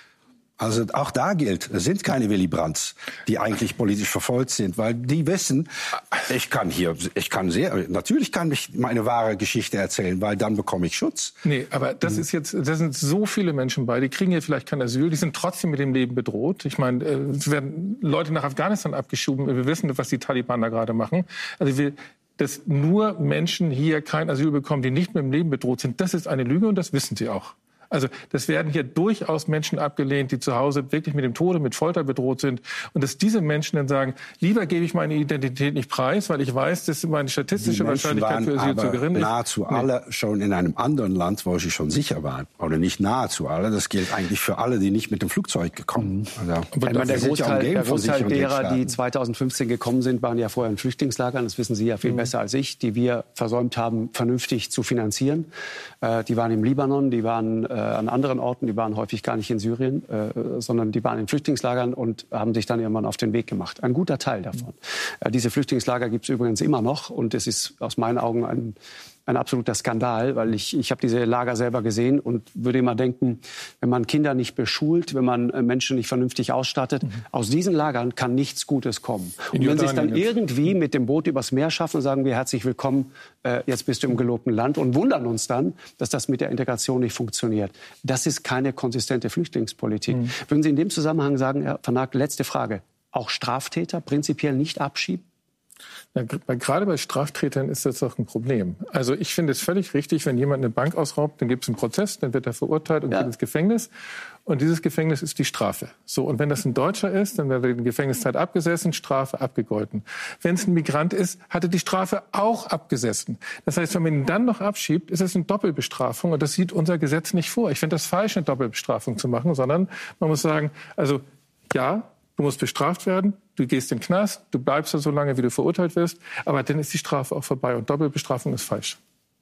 Also auch da gilt, es sind keine Willy Brandts, die eigentlich politisch verfolgt sind, weil die wissen, ich kann hier, ich kann sehr, natürlich kann ich meine wahre Geschichte erzählen, weil dann bekomme ich Schutz. Nee, aber das ist jetzt, da sind so viele Menschen bei, die kriegen hier vielleicht kein Asyl, die sind trotzdem mit dem Leben bedroht. Ich meine, es werden Leute nach Afghanistan abgeschoben, wir wissen, was die Taliban da gerade machen. Also wir, dass nur Menschen hier kein Asyl bekommen, die nicht mit dem Leben bedroht sind, das ist eine Lüge und das wissen sie auch. Also das werden hier durchaus Menschen abgelehnt, die zu Hause wirklich mit dem Tode, mit Folter bedroht sind. Und dass diese Menschen dann sagen, lieber gebe ich meine Identität nicht preis, weil ich weiß, dass meine statistische Wahrscheinlichkeit für Asyl zu gering ist. Nahezu nee. alle schon in einem anderen Land, wo sie schon sicher waren. Oder nicht nahezu alle. Das gilt eigentlich für alle, die nicht mit dem Flugzeug gekommen sind. Also, ich meine, der Großteil, der Großteil derer, die zweitausendfünfzehn gekommen sind, waren ja vorher in Flüchtlingslagern. Das wissen Sie ja viel mhm. besser als ich, die wir versäumt haben, vernünftig zu finanzieren. Äh, die waren im Libanon, die waren äh, an anderen Orten, die waren häufig gar nicht in Syrien, äh, sondern die waren in Flüchtlingslagern und haben sich dann irgendwann auf den Weg gemacht. Ein guter Teil davon. Äh, diese Flüchtlingslager gibt es übrigens immer noch und es ist aus meinen Augen ein ein absoluter Skandal, weil ich, ich habe diese Lager selber gesehen und würde immer denken, wenn man Kinder nicht beschult, wenn man Menschen nicht vernünftig ausstattet, mhm. aus diesen Lagern kann nichts Gutes kommen. In und wenn sie es dann irgendwie mit dem Boot übers Meer schaffen, sagen wir herzlich willkommen, äh, jetzt bist du im gelobten Land und wundern uns dann, dass das mit der Integration nicht funktioniert. Das ist keine konsistente Flüchtlingspolitik. Mhm. Würden Sie in dem Zusammenhang sagen, Herr Van Ack, letzte Frage, auch Straftäter prinzipiell nicht abschieben? Ja, gerade bei Straftätern ist das doch ein Problem. Also ich finde es völlig richtig, wenn jemand eine Bank ausraubt, dann gibt es einen Prozess, dann wird er verurteilt und ja. geht ins Gefängnis. Und dieses Gefängnis ist die Strafe. So, und wenn das ein Deutscher ist, dann wird die Gefängniszeit abgesessen, Strafe abgegolten. Wenn es ein Migrant ist, hat er die Strafe auch abgesessen. Das heißt, wenn man ihn dann noch abschiebt, ist es eine Doppelbestrafung. Und das sieht unser Gesetz nicht vor. Ich finde das falsch, eine Doppelbestrafung zu machen, sondern man muss sagen, also ja, du musst bestraft werden, du gehst in den Knast, du bleibst da so lange, wie du verurteilt wirst, aber dann ist die Strafe auch vorbei und Doppelbestrafung ist falsch.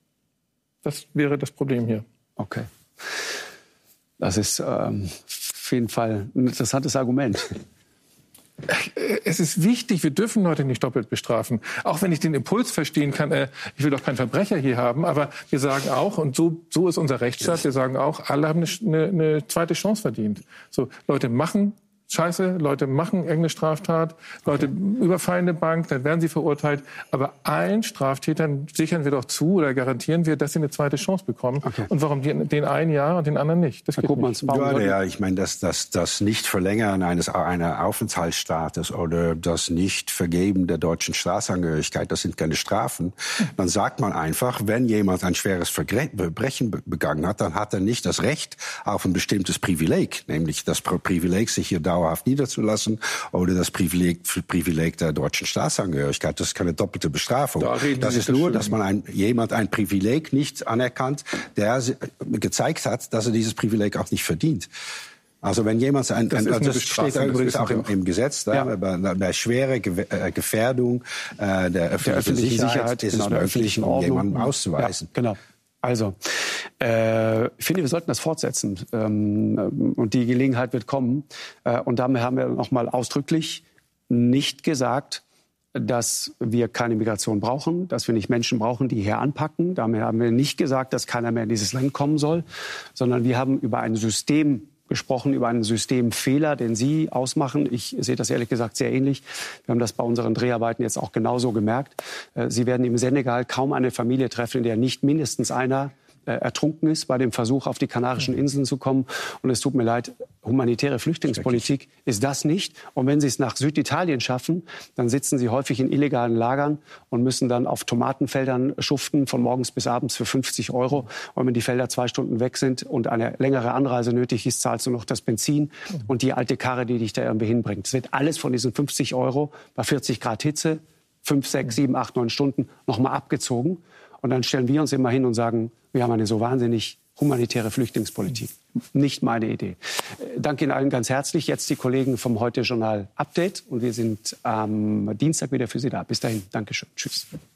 Das wäre das Problem hier. Okay. Das ist ähm, auf jeden Fall ein interessantes Argument. Es ist wichtig, wir dürfen Leute nicht doppelt bestrafen. Auch wenn ich den Impuls verstehen kann, äh, ich will doch keinen Verbrecher hier haben, aber wir sagen auch, und so, so ist unser Rechtsstaat, wir sagen auch, alle haben eine, eine zweite Chance verdient. So, Leute machen Scheiße, Leute machen irgendeine Straftat, Leute okay. überfallen eine Bank, dann werden sie verurteilt. Aber allen Straftätern sichern wir doch zu oder garantieren wir, dass sie eine zweite Chance bekommen. Okay. Und warum die, den einen ja und den anderen nicht? Das geht nicht. Ja, ja, ich meine, das, das, das Nicht-Verlängern eines einer Aufenthaltsstaates oder das Nicht-Vergeben der deutschen Staatsangehörigkeit, das sind keine Strafen. Dann sagt man einfach, wenn jemand ein schweres Verbrechen begangen hat, dann hat er nicht das Recht auf ein bestimmtes Privileg, nämlich das Privileg, sich hier dauerhaft niederzulassen oder das Privileg, Privileg der deutschen Staatsangehörigkeit. Das ist keine doppelte Bestrafung. Da das ist nur, dass man ein, jemand ein Privileg nicht anerkannt, der gezeigt hat, dass er dieses Privileg auch nicht verdient. Also wenn jemand ein, das, ein, das steht da übrigens auch im, im Gesetz, da, ja. bei, bei schwerer Gefährdung äh, der öffentlichen, der öffentlichen Sicherheit, Sicherheit ist genau, es möglich, um jemanden auszuweisen. Ja, genau. Also, äh, ich finde, wir sollten das fortsetzen ähm, und die Gelegenheit wird kommen. Äh, und damit haben wir noch mal ausdrücklich nicht gesagt, dass wir keine Migration brauchen, dass wir nicht Menschen brauchen, die hier anpacken. Damit haben wir nicht gesagt, dass keiner mehr in dieses Land kommen soll, sondern wir haben über ein System gesprochen, über einen Systemfehler, den Sie ausmachen. Ich sehe das ehrlich gesagt sehr ähnlich. Wir haben das bei unseren Dreharbeiten jetzt auch genauso gemerkt. Sie werden im Senegal kaum eine Familie treffen, in der nicht mindestens einer äh, ertrunken ist bei dem Versuch, auf die Kanarischen Inseln zu kommen. Und es tut mir leid, humanitäre Flüchtlingspolitik ist das nicht. Und wenn Sie es nach Süditalien schaffen, dann sitzen Sie häufig in illegalen Lagern und müssen dann auf Tomatenfeldern schuften, von morgens bis abends für fünfzig Euro. Und wenn die Felder zwei Stunden weg sind und eine längere Anreise nötig ist, zahlst du noch das Benzin und die alte Karre, die dich da irgendwie hinbringt. Es wird alles von diesen fünfzig Euro bei vierzig Grad Hitze, fünf, sechs, sieben, acht, neun Stunden nochmal abgezogen. Und dann stellen wir uns immer hin und sagen, wir haben eine so wahnsinnig humanitäre Flüchtlingspolitik. Nicht meine Idee. Danke Ihnen allen ganz herzlich. Jetzt die Kollegen vom Heute-Journal Update. Und wir sind am Dienstag wieder für Sie da. Bis dahin. Dankeschön. Tschüss.